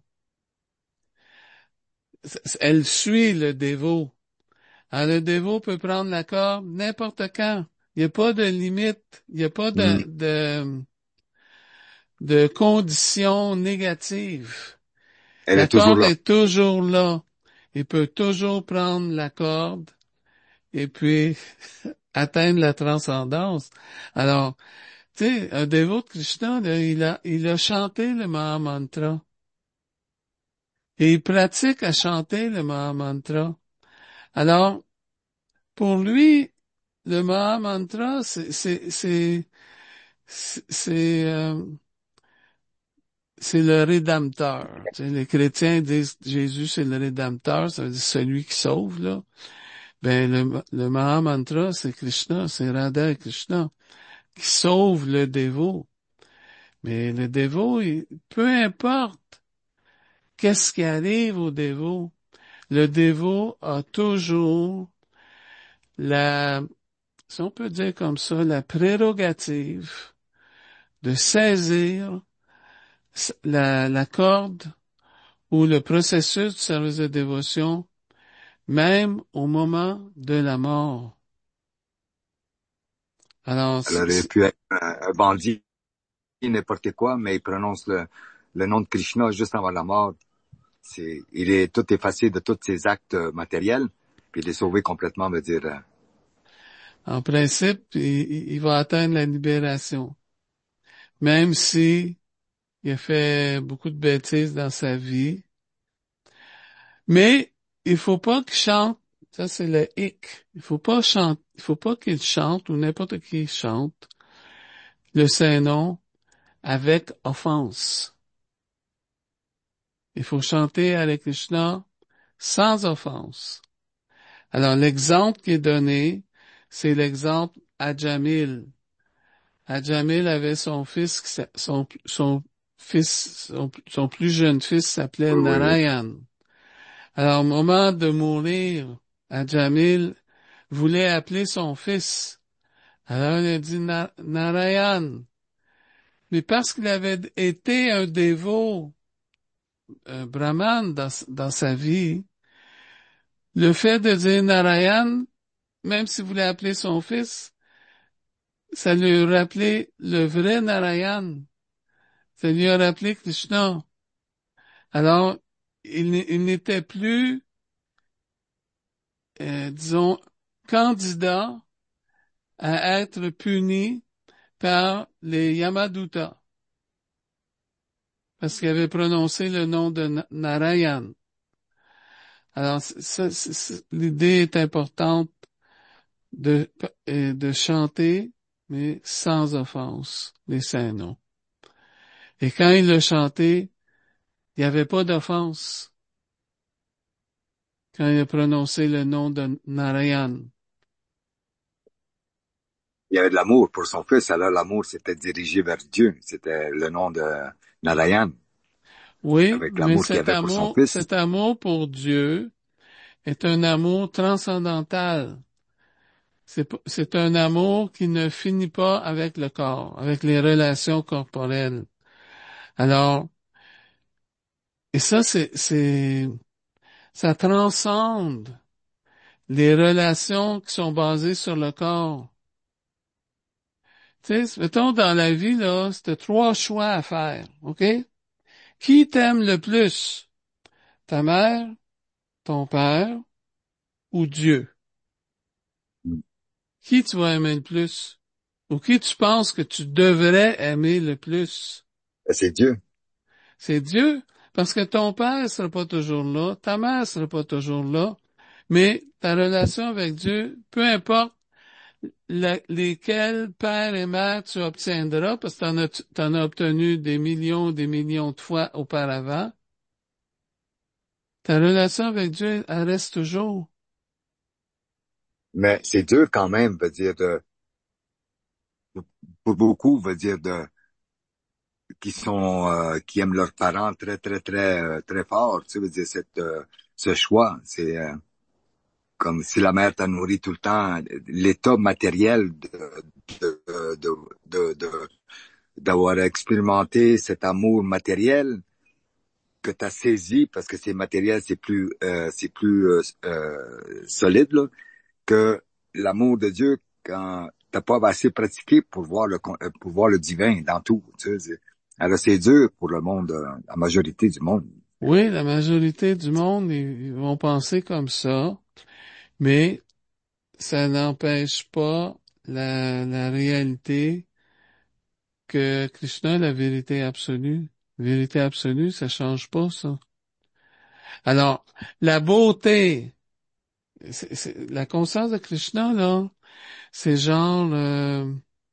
C- Elle suit le dévot. Alors, le dévot peut prendre la corde n'importe quand. Il n'y a pas de limite. Il n'y a pas de, Hmm. de, de conditions négatives. Elle La est toujours corde là. est toujours là. Il peut toujours prendre la corde et puis atteindre la transcendance. Alors, tu sais, un dévot de Krishna, là, il a, il a chanté le Mahamantra. Et il pratique à chanter le Mahamantra. Alors, pour lui, le Mahamantra, c'est, c'est, c'est, c'est, c'est, euh, c'est le Rédempteur. Tu sais, les chrétiens disent que Jésus, c'est le Rédempteur, ça veut dire celui qui sauve, là. Ben, le, le Mahamantra, c'est Krishna, c'est Radha et Krishna, qui sauve le dévot. Mais le dévot, il- peu importe qu'est-ce qui arrive au dévot, le dévot a toujours la, si on peut dire comme ça, la prérogative de saisir la, la corde ou le processus du service de dévotion, même au moment de la mort. Alors, Elle c- aurait c- pu être un, un bandit, n'importe quoi, mais il prononce le, le nom de Krishna juste avant la mort. C'est, il est tout effacé de tous ses actes euh, matériels, puis il est sauvé complètement, veut dire. euh, en principe, il, il va atteindre la libération, même si il a fait beaucoup de bêtises dans sa vie. Mais il faut pas qu'il chante. Ça, c'est le hic. Il faut pas chanter, il faut pas qu'il chante ou n'importe qui chante le Saint-Nom avec offense. Il faut chanter Hare Krishna sans offense. Alors, l'exemple qui est donné, c'est l'exemple Ajamil. Ajamil avait son fils, qui s'a- son, son fils, son, son plus jeune fils s'appelait oui, oui, oui. Narayan. Alors, au moment de mourir, Ajamil voulait appeler son fils. Alors, il a dit Na- Narayan. Mais parce qu'il avait été un dévot, un brahman dans, dans sa vie, le fait de dire Narayan, même s'il voulait appeler son fils, ça lui a rappelé le vrai Narayan. Ça lui a rappelé Krishna. Alors, il, n- il n'était plus, euh, disons, candidat à être puni par les Yamaduta, parce qu'il avait prononcé le nom de Na- Narayan. Alors, ça, c'est- c'est- l'idée est importante de, euh, de chanter, mais sans offense, les saints noms. Et quand il l'a chanté, il n'y avait pas d'offense quand il a prononcé le nom de Narayan. Il y avait de l'amour pour son fils, alors l'amour s'était dirigé vers Dieu. C'était le nom de Narayan, Oui, avec mais l'amour qu'il cet avait pour son amour, fils. cet amour pour Dieu est un amour transcendantal. C'est, p- c'est un amour qui ne finit pas avec le corps, avec les relations corporelles. Alors, et ça, c'est, c'est, ça transcende les relations qui sont basées sur le corps. Tu sais, mettons dans la vie, là, c'était trois choix à faire, OK? Qui t'aime le plus? Ta mère, ton père ou Dieu? Qui tu vas aimer le plus? Ou qui tu penses que tu devrais aimer le plus? C'est Dieu. C'est Dieu. Parce que ton père sera pas toujours là, ta mère sera pas toujours là, mais ta relation avec Dieu, peu importe la- lesquels père et mère tu obtiendras, parce que t'en as, t'en as obtenu des millions, des millions de fois auparavant, ta relation avec Dieu, elle reste toujours. Mais c'est dur quand même, veut dire de, pour beaucoup, veut dire de, qui sont, euh, qui aiment leurs parents très, très, très, euh, très fort. Tu sais, veut dire, cette, euh, ce choix, c'est euh, comme si la mère t'a nourri tout le temps, l'état matériel de, de, de, de, de- d'avoir expérimenté cet amour matériel que tu as saisi parce que c'est matériel, c'est plus euh, c'est plus euh, euh, solide là, que l'amour de Dieu quand t'as pas assez pratiqué pour voir le con- euh, pour voir le divin dans tout. Tu sais, Alors c'est dur pour le monde, euh, la majorité du monde. Oui, la majorité du monde, ils, ils vont penser comme ça, mais ça n'empêche pas la, la réalité que Krishna est la vérité absolue. Vérité absolue, ça change pas, ça. Alors, la beauté, c'est, c'est- la conscience de Krishna, là, c'est genre, euh,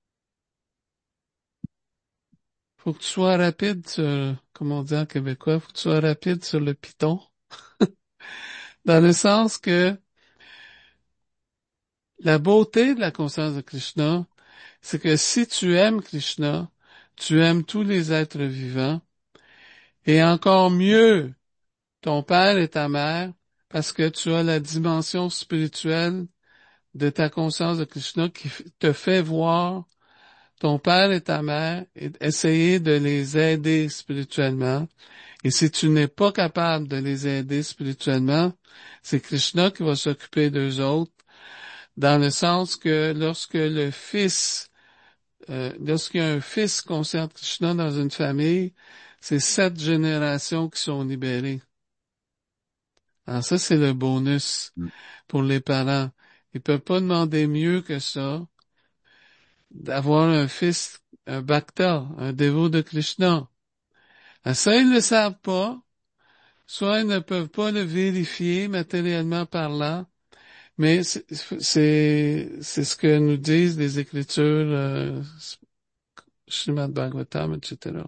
faut que tu sois rapide sur, comme on dit en québécois, faut que tu sois rapide sur le piton. Dans le sens que la beauté de la conscience de Krishna, c'est que si tu aimes Krishna, tu aimes tous les êtres vivants, et encore mieux, ton père et ta mère, parce que tu as la dimension spirituelle de ta conscience de Krishna qui f- te fait voir ton père et ta mère et essayer de les aider spirituellement. Et si tu n'es pas capable de les aider spirituellement, c'est Krishna qui va s'occuper d'eux autres, dans le sens que lorsque le fils, euh, lorsqu'il y a un fils conscient de Krishna dans une famille, c'est sept générations qui sont libérées. Alors ça, c'est le bonus Mm. pour les parents. Ils peuvent pas demander mieux que ça, d'avoir un fils, un bhakta, un dévot de Krishna. Alors ça, ils ne le savent pas, soit ils ne peuvent pas le vérifier matériellement parlant, mais c'est c'est c'est ce que nous disent les écritures euh, Srimad Bhagavatam, et cetera.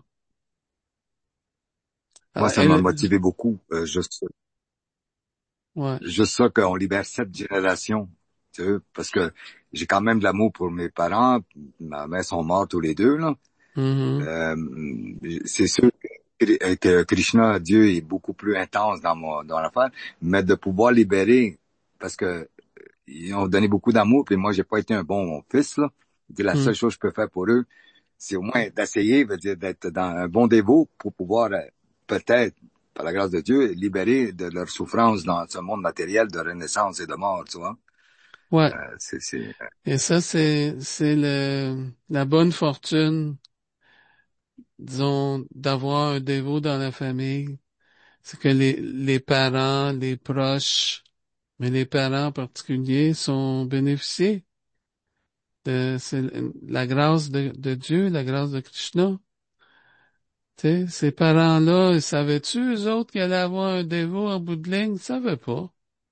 Moi, Alors, ça m'a elle, motivé beaucoup. Euh, juste, ouais. juste ça qu'on libère sept générations. Tu sais, parce que j'ai quand même de l'amour pour mes parents. Ma mère sont morts tous les deux, là. Mhm. Euh, c'est sûr que, que Krishna, Dieu, est beaucoup plus intense dans mon dans l'affaire, mais de pouvoir libérer, parce que ils ont donné beaucoup d'amour, puis moi, j'ai pas été un bon fils, là. C'est la seule Mhm. chose que je peux faire pour eux, c'est au moins d'essayer, veut dire, d'être dans un bon dévot pour pouvoir, euh, peut-être, par la grâce de Dieu, libérer de leur souffrance dans ce monde matériel de renaissance et de mort, tu vois. Ouais. Euh, c'est, c'est, Et ça, c'est, c'est le, la bonne fortune, disons, d'avoir un dévot dans la famille. C'est que les, les parents, les proches, mais les parents en particulier sont bénéficiés de, c'est la grâce de, de Dieu, la grâce de Krishna. Tu sais, ces parents-là, ils savaient-tu, eux autres, qu'ils allaient avoir un dévot en bout de ligne? Ils savaient pas.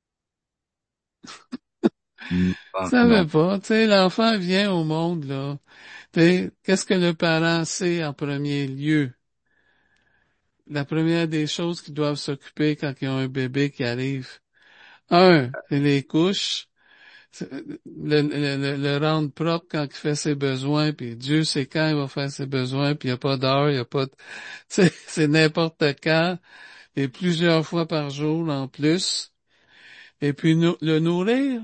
mm, Ils ah, savaient non. pas. Tu sais, l'enfant vient au monde, là. Tu sais, qu'est-ce que le parent sait en premier lieu? La première des choses qu'ils doivent s'occuper quand ils ont un bébé qui arrive. Un, c'est les couches. C'est Le, le, le, le rendre propre quand il fait ses besoins, puis Dieu sait quand il va faire ses besoins, puis il n'y a pas d'heure, il n'y a pas de... C'est c'est n'importe quand, et plusieurs fois par jour en plus. Et puis nou- le nourrir.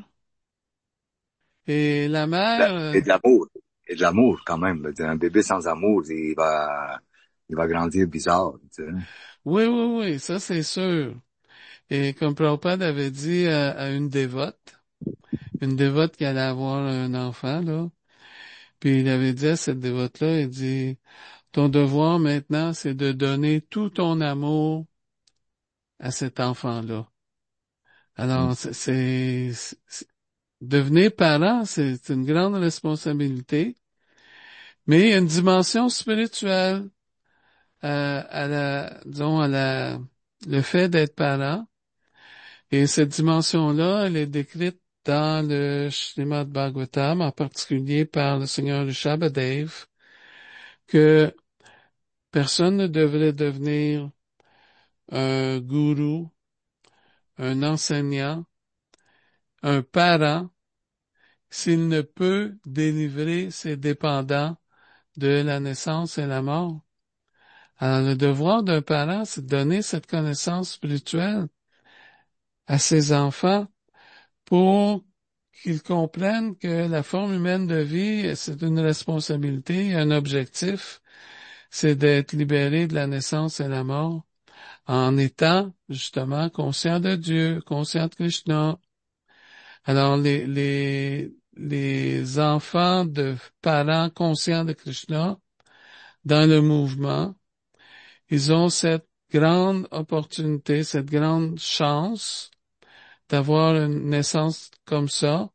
Et la La- mère, euh, Et de l'amour. Et de l'amour, quand même. Veut dire, un bébé sans amour, il va, il va grandir bizarre, tu sais. oui, oui, oui, ça c'est sûr. Et comme Prabhupada avait dit à, à une dévote, une dévote qui allait avoir un enfant, là, puis il avait dit à cette dévote-là, il dit, ton devoir maintenant, c'est de donner tout ton amour à cet enfant-là. Mm. Alors, c'est, c'est, c'est- devenir parent, c'est une grande responsabilité, mais il y a une dimension spirituelle à, à la, disons, à la, le fait d'être parent. Et cette dimension-là, elle est décrite dans le Srimad Bhagavatam, en particulier par le Seigneur Rishabhadev, que personne ne devrait devenir un gourou, un enseignant, un parent, s'il ne peut délivrer ses dépendants de la naissance et la mort. Alors, le devoir d'un parent, c'est de donner cette connaissance spirituelle à ses enfants pour qu'ils comprennent que la forme humaine de vie, c'est une responsabilité, un objectif, c'est d'être libéré de la naissance et la mort en étant justement conscient de Dieu, conscient de Krishna. Alors les, les, les enfants de parents conscients de Krishna, dans le mouvement, ils ont cette grande opportunité, cette grande chance d'avoir une naissance comme ça.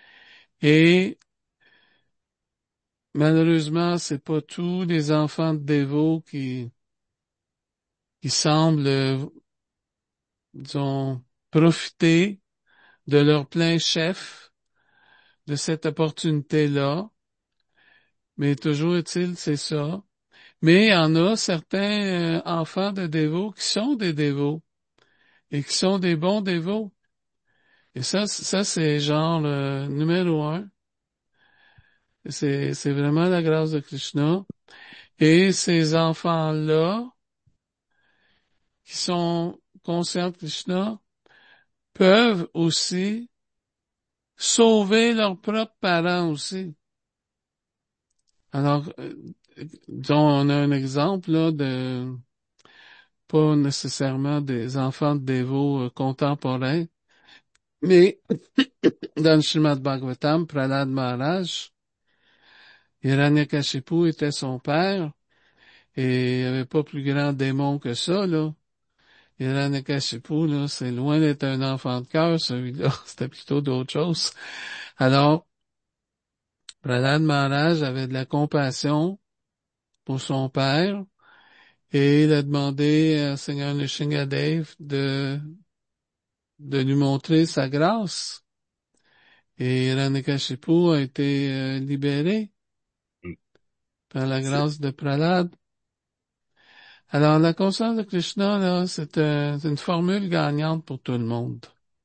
Et malheureusement, c'est pas tous les enfants de dévots qui, qui semblent, euh, disons, profiter de leur plein chef de cette opportunité-là. Mais toujours est-il, c'est ça. Mais il y en a certains euh, enfants de dévots qui sont des dévots et qui sont des bons dévots. Et ça, c- ça c'est genre le numéro un. C'est, c'est vraiment la grâce de Krishna. Et ces enfants-là, qui sont conscients de Krishna, peuvent aussi sauver leurs propres parents aussi. Alors, euh, disons, on a un exemple là de pas nécessairement des enfants de dévots euh, contemporains, mais dans le Srimad Bhagavatam, Prahlad Maharaj, Hiranyakashipu était son père, et il n'y avait pas plus grand démon que ça, là. Hiranyakashipu, là, c'est loin d'être un enfant de cœur, celui-là. C'était plutôt d'autre chose. Alors, Prahlad Maharaj avait de la compassion pour son père, et il a demandé à Seigneur Nrsingadev de, de lui montrer sa grâce. Et Hiranyakashipu a été euh, libéré Mm. par la C'est- grâce de Prahlad. Alors, la conscience de Krishna, là, c'est un- c'est une formule gagnante pour tout le monde.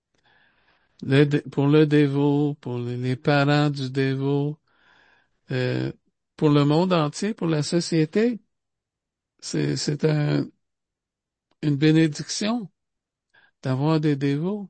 Le dé- pour le dévot, pour les les parents du dévot, euh, pour le monde entier, pour la société. C'est, c'est un, une bénédiction d'avoir des dévots.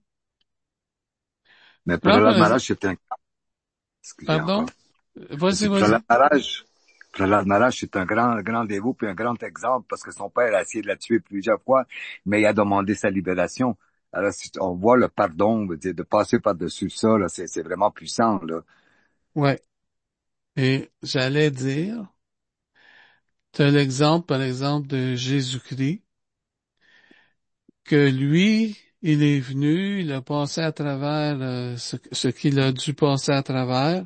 Mais Prends par Prahlad exemple, Maharaj, c'est un, excusez encore. pardon? Vas-y, C'est Prahlad vas-y. Maharaj. Prahlad Maharaj, c'est un grand, grand dévot puis un grand exemple parce que son père a essayé de la tuer plusieurs fois, mais il a demandé sa libération. Alors, si on voit le pardon, veut dire, de passer par-dessus ça, là, c'est, c'est vraiment puissant, là. Ouais. Et j'allais dire, tu as l'exemple, par exemple, de Jésus-Christ, que lui, il est venu, il a passé à travers euh, ce, ce qu'il a dû passer à travers.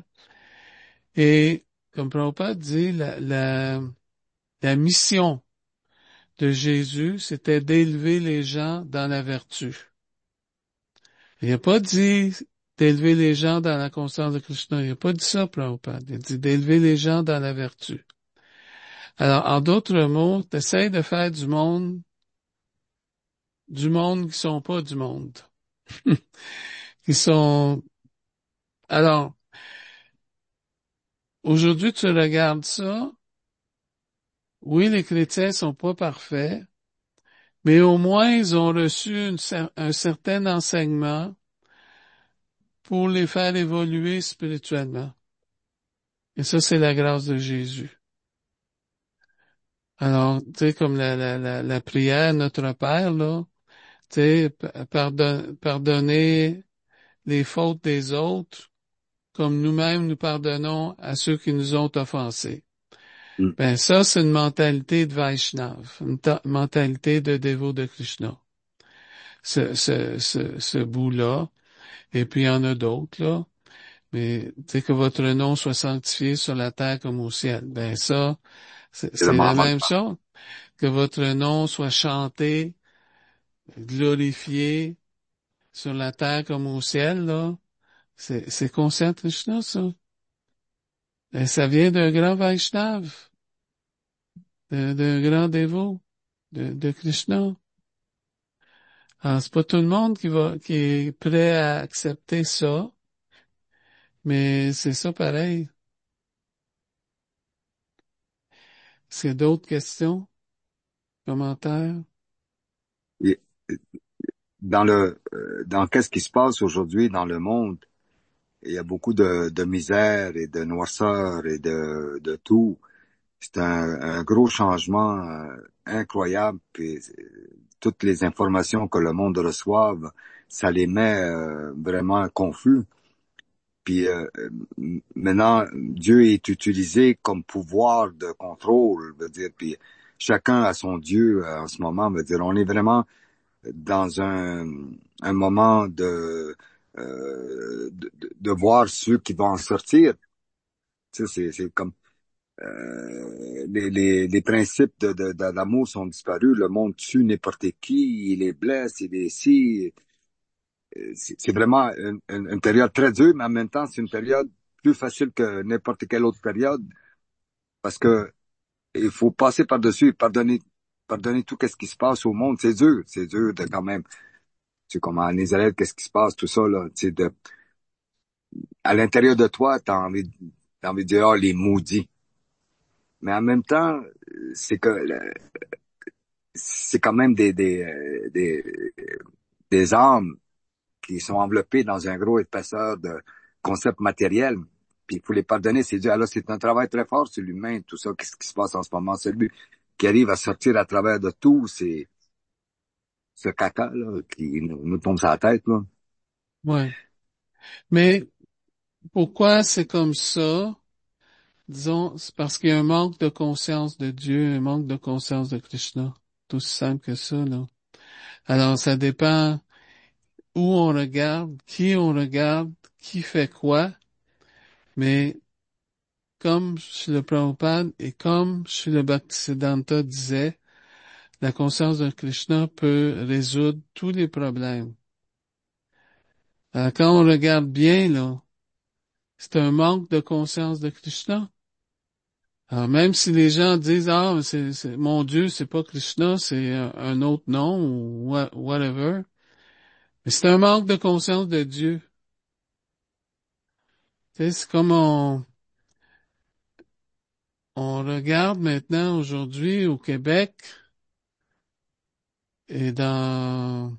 Et, comme Prabhupada dit, la, la, la mission de Jésus, c'était d'élever les gens dans la vertu. Il n'a pas dit d'élever les gens dans la conscience de Krishna. Il n'a pas dit ça, Prabhupada. Il a dit d'élever les gens dans la vertu. Alors, en d'autres mots, t'essayes de faire du monde, du monde qui sont pas du monde. Qui sont, alors, aujourd'hui, tu regardes ça. Oui, les chrétiens sont pas parfaits, mais au moins, ils ont reçu une cer- un certain enseignement pour les faire évoluer spirituellement. Et ça, c'est la grâce de Jésus. Alors, tu sais, comme la, la, la, la prière Notre Père, là, tu sais, pa- pardon- pardonner les fautes des autres, comme nous-mêmes nous pardonnons à ceux qui nous ont offensés. Mm. Ben, ça, c'est une mentalité de Vaishnav, une ta- mentalité de dévot de Krishna. Ce, ce, ce, ce bout-là. Et puis, il y en a d'autres, là. Mais, tu sais, que votre nom soit sanctifié sur la terre comme au ciel. Ben, ça, c'est C'est le c'est la Mahatma. même chose. Que votre nom soit chanté, glorifié sur la terre comme au ciel, là. C'est, c'est conscient de Krishna, ça. Et ça vient d'un grand Vaishnav, d'un d'un grand dévot de, de Krishna. Alors, c'est pas tout le monde qui va, qui est prêt à accepter ça, mais c'est ça pareil. Est-ce qu'il y a d'autres questions, commentaires? Et dans le, euh, dans qu'est-ce qui se passe aujourd'hui dans le monde, il y a beaucoup de, de misère et de noirceur et de, de tout. C'est un, un gros changement euh, incroyable. Puis, euh, toutes les informations que le monde reçoit, ça les met euh, vraiment confus. puis euh, euh, maintenant, Dieu est utilisé comme pouvoir de contrôle, veut dire, puis chacun a son Dieu euh, en ce moment, veut dire, on est vraiment dans un, un moment de, euh, de, de de voir ceux qui vont en sortir. Tu sais, c'est, c'est comme euh, les, les, les principes de, de, de l'amour sont disparus. Le monde tue n'importe qui, il les blesse, il les scie. C'est c'est vraiment une, une, une période très dure, mais en même temps, c'est une période plus facile que n'importe quelle autre période parce que il faut passer par-dessus et pardonner, pardonner tout ce qui se passe au monde. C'est dur, c'est dur de quand même. Tu sais, comme en Israël, qu'est-ce qui se passe, tout ça, là. Tu sais, de, à l'intérieur de toi, t'as envie, t'as envie de dire, oh, les maudits. Mais en même temps, c'est que, c'est quand même des, des, euh, des, des âmes qui sont enveloppées dans un gros épaisseur de concepts matériels. Puis il faut les pardonner, c'est Dieu. Alors c'est un travail très fort sur l'humain, tout ça, qu'est-ce qui se passe en ce moment. Celui qui arrive à sortir à travers de tout, c'est ce caca là, qui nous, nous tombe sur la tête. Là. Ouais. Mais pourquoi c'est comme ça? Disons, c'est parce qu'il y a un manque de conscience de Dieu, un manque de conscience de Krishna. Tout aussi simple que ça, là. Alors, ça dépend où on regarde, qui on regarde, qui fait quoi, mais comme le Prabhupada et comme le Bhaktisiddhanta disait, la conscience de Krishna peut résoudre tous les problèmes. Alors, quand on regarde bien, là, c'est un manque de conscience de Krishna. Alors, même si les gens disent, ah, mais c'est, c'est, mon Dieu, c'est pas Krishna, c'est un, un autre nom, ou wha- whatever. Mais c'est un manque de conscience de Dieu. Tu sais, c'est comme on, on regarde maintenant aujourd'hui au Québec et dans,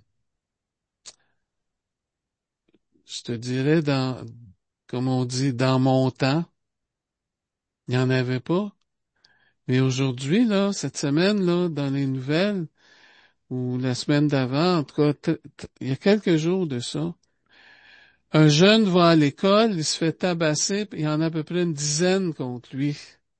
je te dirais dans, comme on dit, dans mon temps, il n'y en avait pas. Mais aujourd'hui, là, cette semaine, là, dans les nouvelles, ou la semaine d'avant, en tout cas, t- t- il y a quelques jours de ça, un jeune va à l'école, il se fait tabasser, puis il y en a à peu près une dizaine contre lui.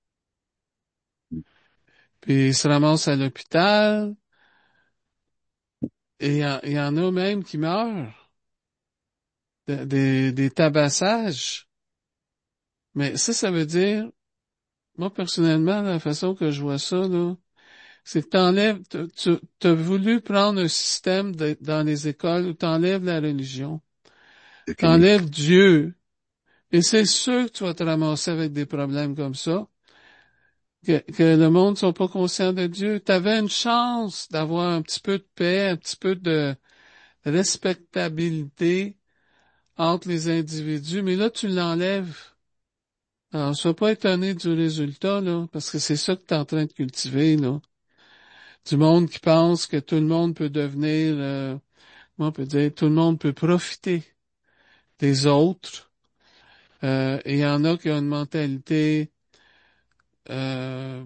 Puis il se ramasse à l'hôpital, et il y, en il y en a même qui meurent, de- des, des tabassages. Mais ça, ça veut dire, moi personnellement, la façon que je vois ça, là, c'est que t'enlèves, tu, tu as voulu prendre un système de- dans les écoles où t'enlèves la religion, C'est fini. t'enlèves Dieu, et c'est sûr que tu vas te ramasser avec des problèmes comme ça. que, que le monde ne sont pas conscients de Dieu. Tu avais une chance d'avoir un petit peu de paix, un petit peu de respectabilité entre les individus, mais là, tu l'enlèves. Alors, sois pas étonné du résultat, là, parce que c'est ça que tu es en train de cultiver, là. Du monde qui pense que tout le monde peut devenir, euh, comment on peut dire, tout le monde peut profiter des autres. Euh, et il y en a qui ont une mentalité euh,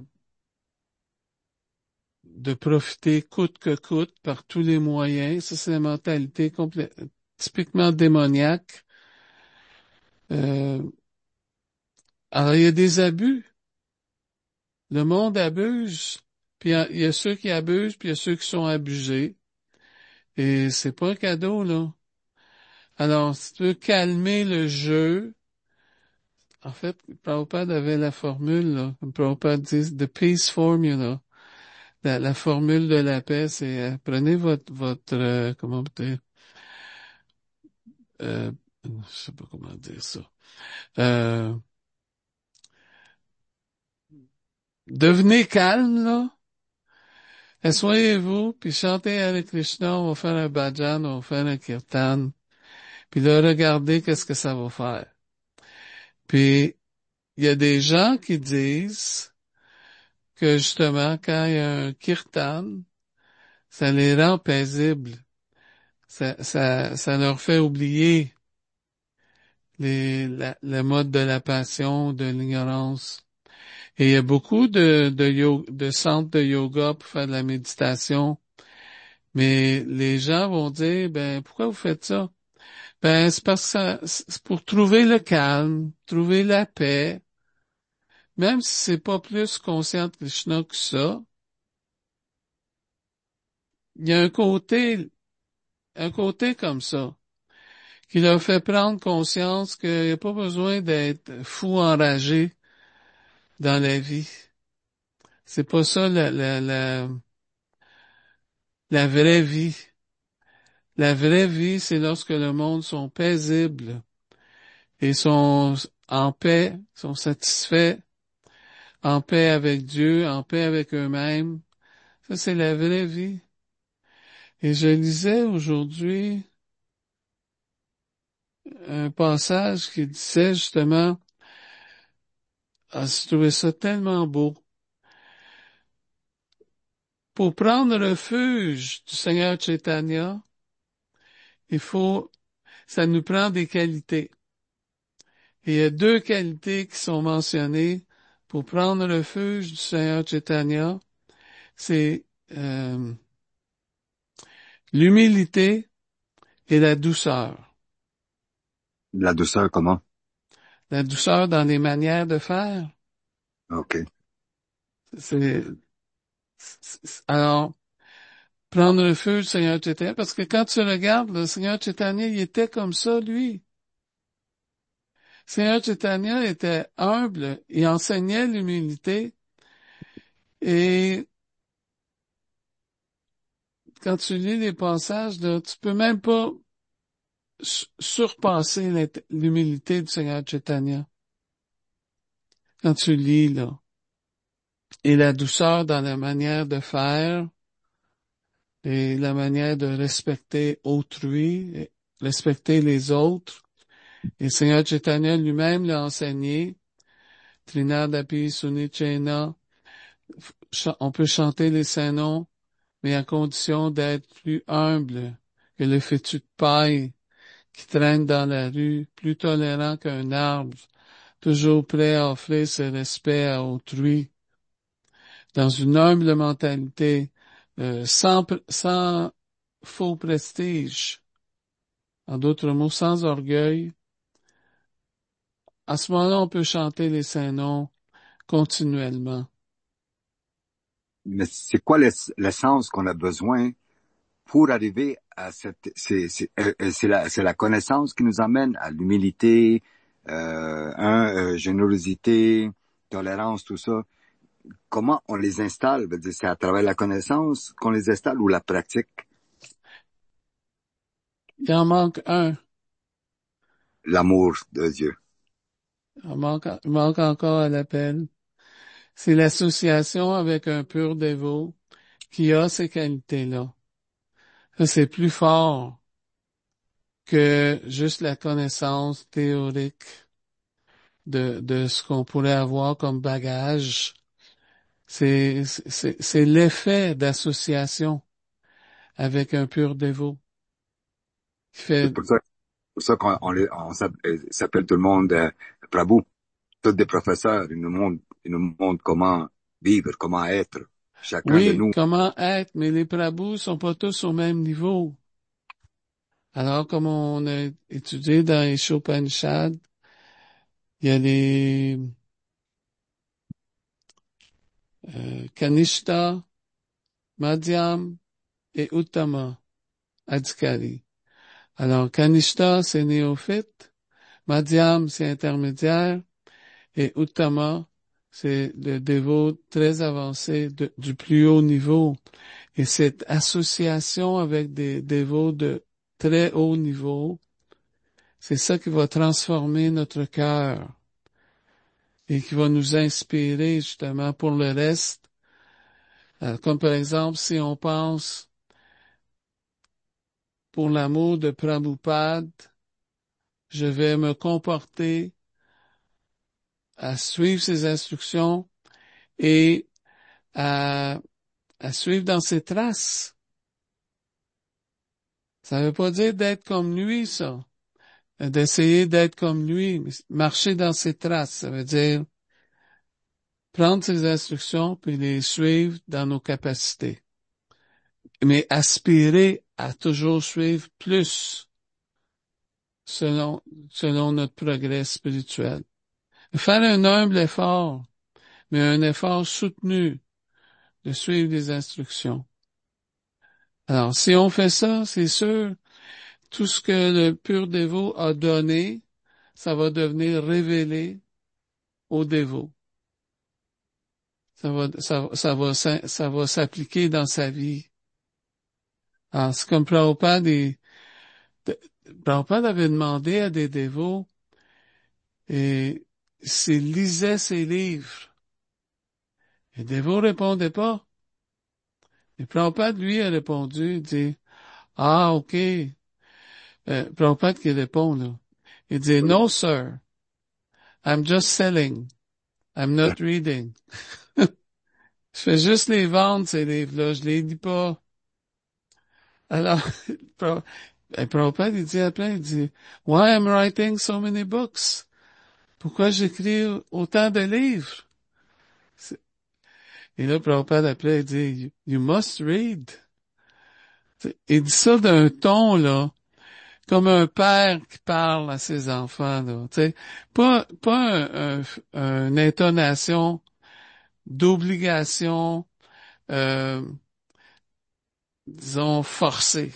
de profiter coûte que coûte par tous les moyens. Ça, c'est la mentalité complè- typiquement démoniaque. Euh, alors, il y a des abus. Le monde abuse. Puis il y a, il y a ceux qui abusent, puis il y a ceux qui sont abusés. Et c'est pas un cadeau, là. Alors, si tu veux calmer le jeu, en fait, Prabhupada avait la formule, là, comme Prabhupada dit, the peace formula. La, la formule de la paix, c'est euh, prenez votre, votre, euh, comment dire, euh, je sais pas comment dire ça. Euh, devenez calme, là. Asseyez-vous, puis chantez Hare Krishna, on va faire un bhajan, on va faire un kirtan. Puis là, regardez qu'est-ce que ça va faire. Puis, il y a des gens qui disent que justement, quand il y a un kirtan, ça les rend paisibles. Ça, ça, ça leur fait oublier les, la, le mode de la passion, de l'ignorance. Et il y a beaucoup de, de, yo- de centres de yoga pour faire de la méditation. Mais les gens vont dire, ben, pourquoi vous faites ça? Ben, c'est parce que ça- c'est pour trouver le calme, trouver la paix, même si c'est pas plus conscient de Krishna que ça, il y a un côté, un côté comme ça, qui leur fait prendre conscience qu'il n'y a pas besoin d'être fou enragé dans la vie. C'est pas ça la, la, la, la vraie vie. La vraie vie, c'est lorsque le monde sont paisibles et sont en paix, sont satisfaits, en paix avec Dieu, en paix avec eux-mêmes. Ça, c'est la vraie vie. Et je lisais aujourd'hui un passage qui disait justement, ah, je trouvais ça tellement beau. Pour prendre refuge du Seigneur Chaitanya, il faut, ça nous prend des qualités. Et il y a deux qualités qui sont mentionnées pour prendre refuge du Seigneur Chaitanya. C'est euh, l'humilité et la douceur. La douceur, comment? La douceur dans les manières de faire. OK. C'est, c'est- alors, prendre refuge du Seigneur Chaitanya, parce que quand tu regardes, le Seigneur Chaitanya, il était comme ça, lui. Le Seigneur Chaitanya était humble, il enseignait l'humilité, et quand tu lis les passages, là, tu peux même pas surpasser l'humilité du Seigneur Chaitanya. Quand tu lis, là. Et la douceur dans la manière de faire, et la manière de respecter autrui, et respecter les autres. Et le Seigneur Chaitanya lui-même l'a enseigné. Trinadapi Sunichena. On peut chanter les saints noms, mais à condition d'être plus humble que le fétu de paille qui traîne dans la rue, plus tolérant qu'un arbre, toujours prêt à offrir ses respects à autrui, dans une humble mentalité, euh, sans, sans faux prestige, en d'autres mots, sans orgueil. À ce moment-là, on peut chanter les saints noms continuellement. Mais c'est quoi l'ess- l'essence qu'on a besoin pour arriver à cette, c'est, c'est, euh, euh, c'est la, c'est la connaissance qui nous amène à l'humilité, euh, un, euh, générosité, tolérance, tout ça. Comment on les installe? Veut dire, c'est à travers la connaissance qu'on les installe ou la pratique, Il en manque un. l'amour de Dieu. Il en manque, il manque encore à l'appel. C'est l'association avec un pur dévot qui a ces qualités-là. Ça, c'est plus fort que juste la connaissance théorique de, de ce qu'on pourrait avoir comme bagage. C'est, c'est, c'est l'effet d'association avec un pur dévot qui C'est fait, pour ça, pour ça qu'on on les- on s'app- euh, s'appelle tout le monde euh, Prabhu. Tous des professeurs, ils nous montrent, ils nous montrent comment vivre, comment être. Chacun de oui, nous. comment être, mais les prabhus sont pas tous au même niveau. Alors, comme on a étudié dans les Upanishads, il y a les euh, Kanishta, Madhyam et Uttama, Adhikari. Alors, Kanishta, c'est néophyte, Madhyam, c'est intermédiaire, et Uttama, c'est le dévot très avancé de- du plus haut niveau. Et cette association avec des dévots de très haut niveau, c'est ça qui va transformer notre cœur et qui va nous inspirer justement pour le reste. Euh, comme par exemple, si on pense pour l'amour de Prabhupada, je vais me comporter à suivre ses instructions et à, à suivre dans ses traces. Ça ne veut pas dire d'être comme lui, ça. D'essayer d'être comme lui, mais marcher dans ses traces. Ça veut dire prendre ses instructions puis les suivre dans nos capacités. Mais aspirer à toujours suivre plus. selon, selon notre progrès spirituel. Faire un humble effort, mais un effort soutenu de suivre les instructions. Alors, si on fait ça, c'est sûr, tout ce que le pur dévot a donné, ça va devenir révélé au dévot. Ça va, ça, ça va, ça va s'appliquer dans sa vie. Alors, c'est comme Prabhupada, et, Prabhupada avait demandé à des dévots, et s'ils lisaient ses livres. Les dévots répondaient pas. Et Prabhupada, lui, a répondu, il dit, ah, ok. Euh, Prabhupada qui répond, là. Il dit, Oui. no, sir. I'm just selling. I'm not reading. Je fais juste les vendre, ces livres-là. Je les lis pas. Alors, Pra- ben, Prabhupada, il dit après, il dit, why am I writing so many books? Pourquoi j'écris autant de livres? C'est- Et là, Prabhupada, après, il dit, you, you must read. C'est- Il dit ça d'un ton, là, comme un père qui parle à ses enfants, là, tu sais. Pas, pas un, un- une intonation d'obligation, euh, disons, forcée.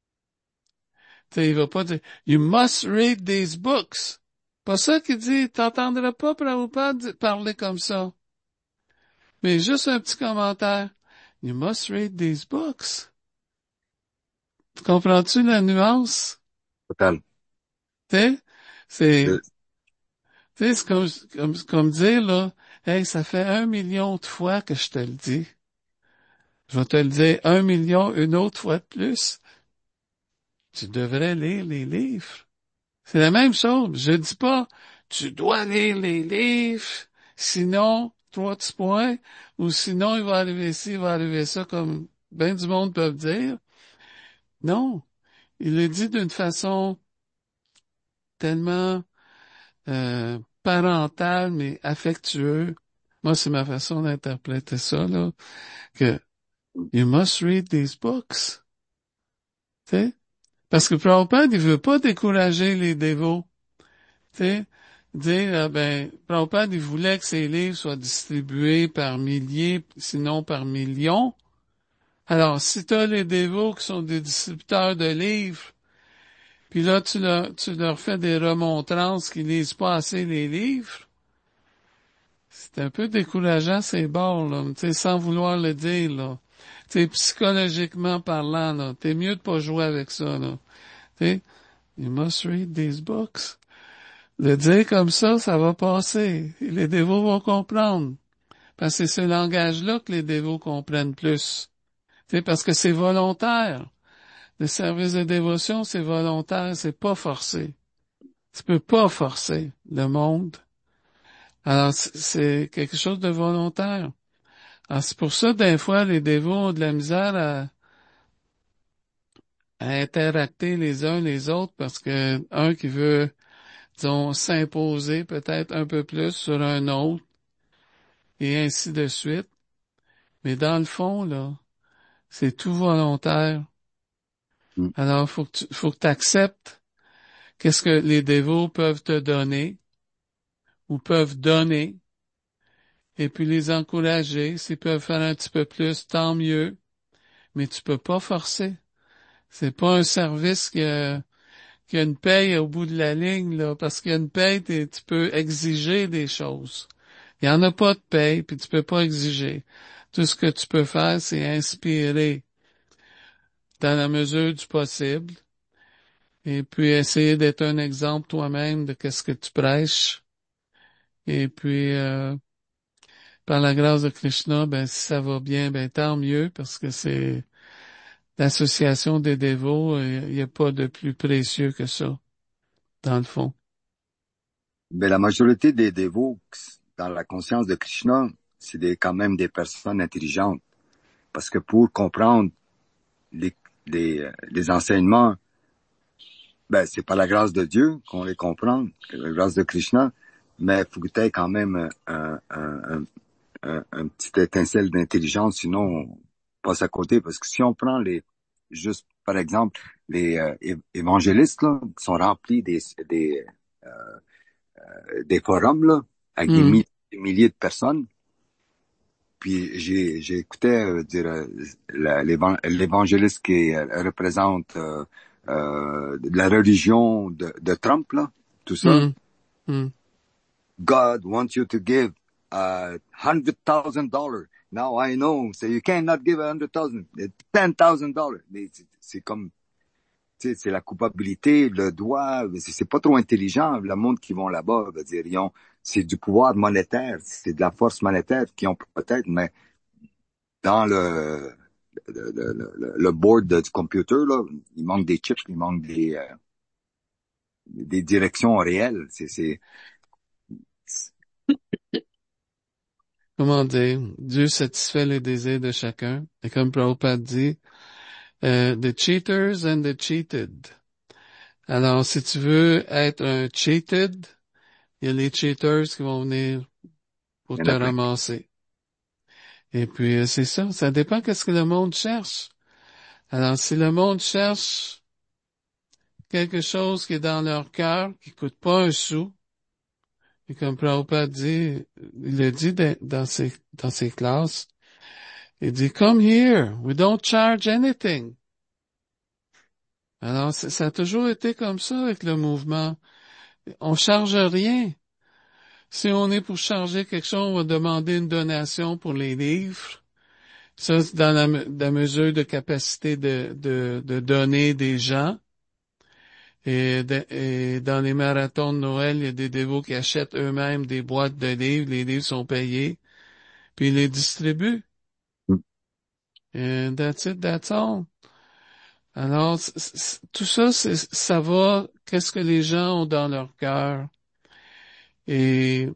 Tu sais, il va pas dire, you must read these books. Pas ça qu'il dit, t'entendras pas Prabhupada parler comme ça. Mais juste un petit commentaire. You must read these books. Comprends-tu la nuance? Total. Tu sais, c'est, Je- tu sais, c'est comme, comme, comme dire, là, hey, ça fait un million de fois que je te le dis. Je vais te le dire un million une autre fois de plus. Tu devrais lire les livres. C'est la même chose. Je dis pas, tu dois lire les livres, sinon, trois petits points, ou sinon il va arriver ci, il va arriver ça, comme ben du monde peut dire. Non. Il le dit d'une façon tellement euh, parentale, mais affectueuse. Moi, c'est ma façon d'interpréter ça, là, que you must read these books. Tu sais? Parce que Prabhupada, il veut pas décourager les dévots. Tu sais, dire, ah ben, Prabhupada, il voulait que ses livres soient distribués par milliers, sinon par millions. Alors, si tu as les dévots qui sont des distributeurs de livres, puis là, tu leur, tu leur fais des remontrances qui lisent pas assez les livres, c'est un peu décourageant ces bords, là, tu sais, sans vouloir le dire, là. Tu sais, psychologiquement parlant, là, t'es mieux de pas jouer avec ça, là. Tu sais, you must read these books. Le dire comme ça, ça va passer. Et les dévots vont comprendre. Parce que c'est ce langage-là que les dévots comprennent plus. C'est parce que c'est volontaire. Le service de dévotion, c'est volontaire, c'est pas forcé. Tu peux pas forcer le monde. Alors, c'est quelque chose de volontaire. Alors, c'est pour ça, des fois, les dévots ont de la misère à, à interacter les uns les autres parce que un qui veut, disons, s'imposer peut-être un peu plus sur un autre et ainsi de suite. Mais dans le fond, là, c'est tout volontaire. mm. Alors, faut que tu, faut que tu acceptes qu'est-ce que les dévots peuvent te donner ou peuvent donner et puis les encourager. S'ils peuvent faire un petit peu plus, tant mieux. Mais tu peux pas forcer. C'est pas un service qui a, qui a une paye au bout de la ligne, là, parce qu'il y a une paye, t'es- tu peux exiger des choses. Il y en a pas de paye, puis tu peux pas exiger. Tout ce que tu peux faire, c'est inspirer dans la mesure du possible. Et puis essayer d'être un exemple toi-même de qu'est-ce que tu prêches. Et puis, euh, par la grâce de Krishna, ben si ça va bien, ben tant mieux, parce que c'est l'association des dévots, il n'y a pas de plus précieux que ça, dans le fond. Mais la majorité des dévots, dans la conscience de Krishna, c'est des, quand même des personnes intelligentes. Parce que pour comprendre les, les, les enseignements, ben, c'est par la grâce de Dieu qu'on les comprend, la grâce de Krishna, mais il faut que tu aies quand même un, un, un, un, un petit étincelle d'intelligence, sinon on passe à côté. Parce que si on prend les juste par exemple, les euh, é- évangélistes là, qui sont remplis des, des, des forums là, avec des, Hmm, mi- des milliers de personnes. Puis j'ai j'ai écouté euh, dire euh, la- l'évan- l'évangéliste qui euh, représente euh, euh, la religion de, de Trump là, tout ça. hmm, hmm. God wants you to give a hundred thousand dollars. Now I know, so you cannot give a hundred thousand, ten thousand dollars. Mais c'est c'est comme, tu sais, c'est la culpabilité, le droit. C'est c'est pas trop intelligent. Le monde qui vont là-bas, veut dire, ils ont, c'est du pouvoir monétaire, c'est de la force monétaire qu'ils ont peut-être, mais dans le le, le, le, le board du computer là, il manque des chips, il manque des euh, des directions réelles. C'est c'est Comment dire? Dieu satisfait les désirs de chacun. Et comme Prabhupada dit, euh, the cheaters and the cheated. Alors, si tu veux être un cheated, il y a les cheaters qui vont venir pour il y en te a plein. ramasser. Et puis, euh, c'est ça. Ça dépend qu'est-ce que le monde cherche. Alors, si le monde cherche quelque chose qui est dans leur cœur, qui coûte pas un sou, et comme Prabhupada dit, il le dit dans dans ses, dans ses classes, il dit, come here, we don't charge anything. Alors, ça ça a toujours été comme ça avec le mouvement. On charge rien. Si on est pour charger quelque chose, on va demander une donation pour les livres. Ça, c'est dans la, me- la mesure de capacité de, de, de donner des gens. Et, de- et dans les marathons de Noël, il y a des dévots qui achètent eux-mêmes des boîtes de livres. Les livres sont payés, puis ils les distribuent. And that's it, that's all. Alors, c- c- tout ça, c'est, ça va, qu'est-ce que les gens ont dans leur cœur. Et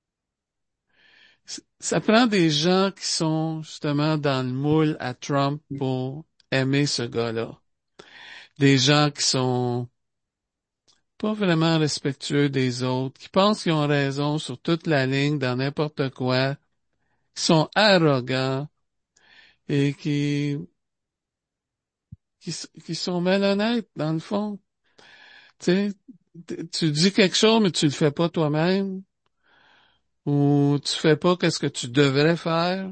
c- ça prend des gens qui sont justement dans le moule à Trump pour aimer ce gars-là. Des gens qui sont pas vraiment respectueux des autres, qui pensent qu'ils ont raison sur toute la ligne dans n'importe quoi, qui sont arrogants et qui, qui, s- qui sont malhonnêtes dans le fond. Tu sais, t- tu dis quelque chose mais tu le fais pas toi-même ou tu fais pas qu'est-ce que tu devrais faire.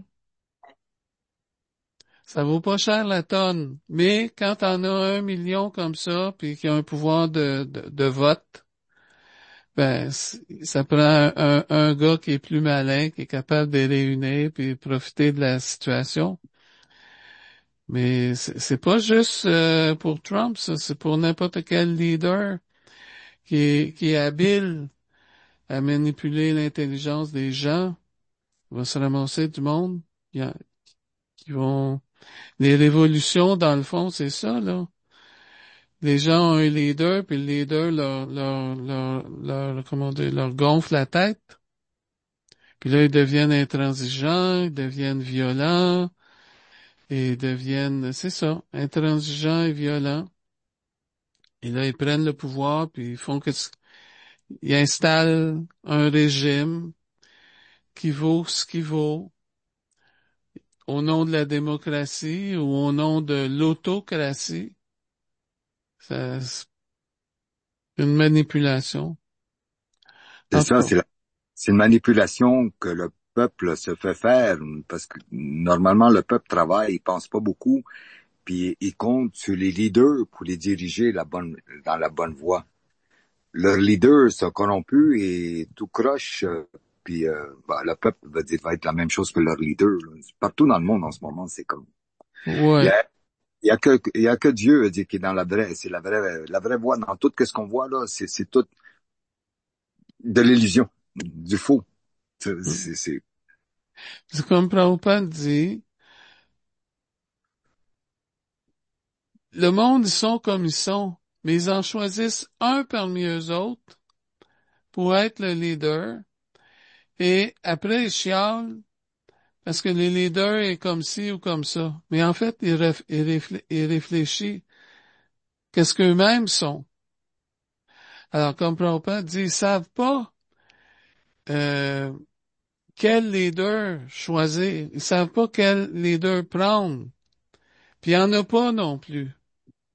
Ça vaut pas cher la tonne. Mais quand t'en as un million comme ça, puis qui a un pouvoir de, de, de vote, ben, c- ça prend un, un, un gars qui est plus malin, qui est capable de les réunir, puis profiter de la situation. Mais c'est c'est pas juste euh, pour Trump, ça, c'est pour n'importe quel leader qui est, qui est habile à manipuler l'intelligence des gens. Il va se ramasser du monde. Il y a- qui vont... Les révolutions, dans le fond, c'est ça, là. Les gens ont un leader, puis le leader leur, leur, leur, leur, comment dire, leur gonfle la tête. Puis là, ils deviennent intransigeants, ils deviennent violents, et ils deviennent, c'est ça, intransigeants et violents. Et là, ils prennent le pouvoir, puis ils font que, ils installent un régime qui vaut ce qu'il vaut au nom de la démocratie ou au nom de l'autocratie. Ça, c'est une manipulation. C'est En tout ça, cas, c'est la- c'est une manipulation que le peuple se fait faire parce que normalement le peuple travaille, il pense pas beaucoup, puis il compte sur les leaders pour les diriger la bonne dans la bonne voie. Leurs leaders sont corrompus et tout croche, euh, puis euh, bah, le peuple va dire va être la même chose que leurs leaders. Là. Partout dans le monde en ce moment, c'est comme il y ouais. a il y a que il y a que Dieu veut dire, qui est dans la vraie, c'est la vraie la vraie voie dans tout ce qu'on voit là, c'est c'est tout de l'illusion, du faux. C'est c'est c'est- C'est comme Prabhupada dit, le monde, ils sont comme ils sont, mais ils en choisissent un parmi eux autres pour être le leader, et après, ils chialent parce que le leader est comme ci ou comme ça. Mais en fait, ils, réf- ils réfl- ils réfléchissent qu'est-ce qu'eux-mêmes sont. Alors, comme Prabhupada dit, ils savent pas euh, quel leader choisir. Ils savent pas quel leader prendre. Puis il n'y en a pas non plus.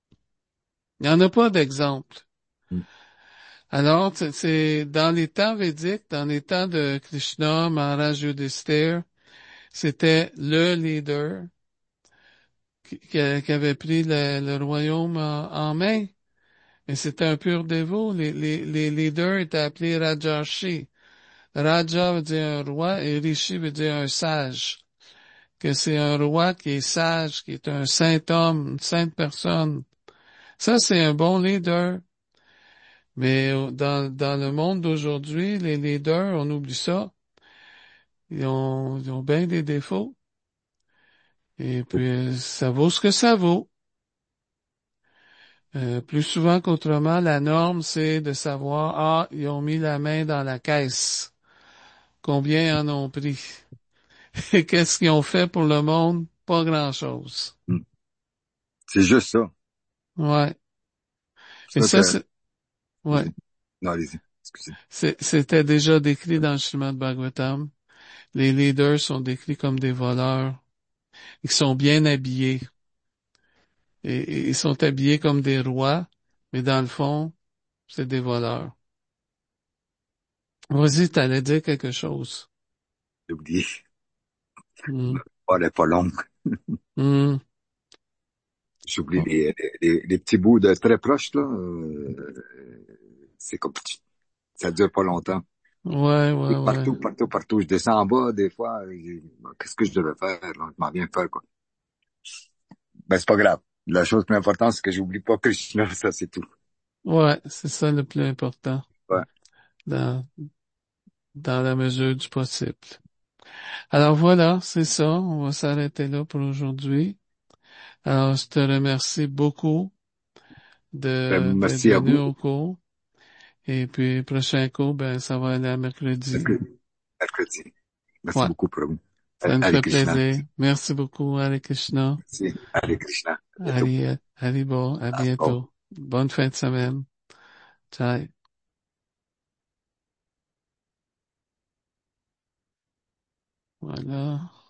Il n'y en a pas d'exemple. Mm. Alors, c'est c'est- dans les temps védiques, dans les temps de Krishna, Maharaj Yudhishthir, c'était le leader qui, qui a- qui avait pris le, le royaume en, en main. Mais c'était un pur dévot. Les, les, les leaders étaient appelés Rajarshi. Raja veut dire un roi et Rishi veut dire un sage. Que c'est un roi qui est sage, qui est un saint homme, une sainte personne. Ça, c'est un bon leader. Mais euh, dans, dans le monde d'aujourd'hui, les leaders, on oublie ça. Ils ont, ils ont bien des défauts. Et puis, euh, ça vaut ce que ça vaut. Euh, plus souvent qu'autrement, la norme, c'est de savoir, ah, ils ont mis la main dans la caisse. Combien en ont pris? Et qu'est-ce qu'ils ont fait pour le monde? Pas grand-chose. Mm. C'est juste ça. Ouais. Et Ça ça, que, c'est, ouais. non, allez-y. Excusez. C'est- C'était déjà décrit dans le Srimad Bhagavatam. Les leaders sont décrits comme des voleurs. Ils sont bien habillés. Et, et ils sont habillés comme des rois, mais dans le fond, c'est des voleurs. Vas-y, t'allais dire quelque chose. J'ai oublié. Hmm. Oh, elle est pas longue. Hmm. J'ai oublié les, les, les petits bouts de très proches, là. Euh, c'est comme, ça dure pas longtemps. Ouais, ouais, ouais. Partout, partout, partout. Je descends en bas, des fois. j'ai- Qu'est-ce que je devais faire, là? Je m'en viens faire, quoi. Ben, c'est pas grave. La chose plus importante, c'est que j'oublie pas Krishna, ça, c'est tout. Ouais, c'est ça le plus important Ouais. dans, dans la mesure du possible. Alors voilà, c'est ça. On va s'arrêter là pour aujourd'hui. Alors, je te remercie beaucoup Ben, de, d'être merci à venu vous. au cours. Et puis, prochain cours, ben, ça va aller à mercredi. Mercredi. Mercredi. Merci Ouais, beaucoup pour vous. ça me Hare fait Krishna. plaisir. Merci beaucoup, Hare Krishna. Merci. Hare Krishna. À bientôt. Allez, allez, bon, à Ah, bon. bientôt. Bonne fin de semaine. Ciao. Voilà.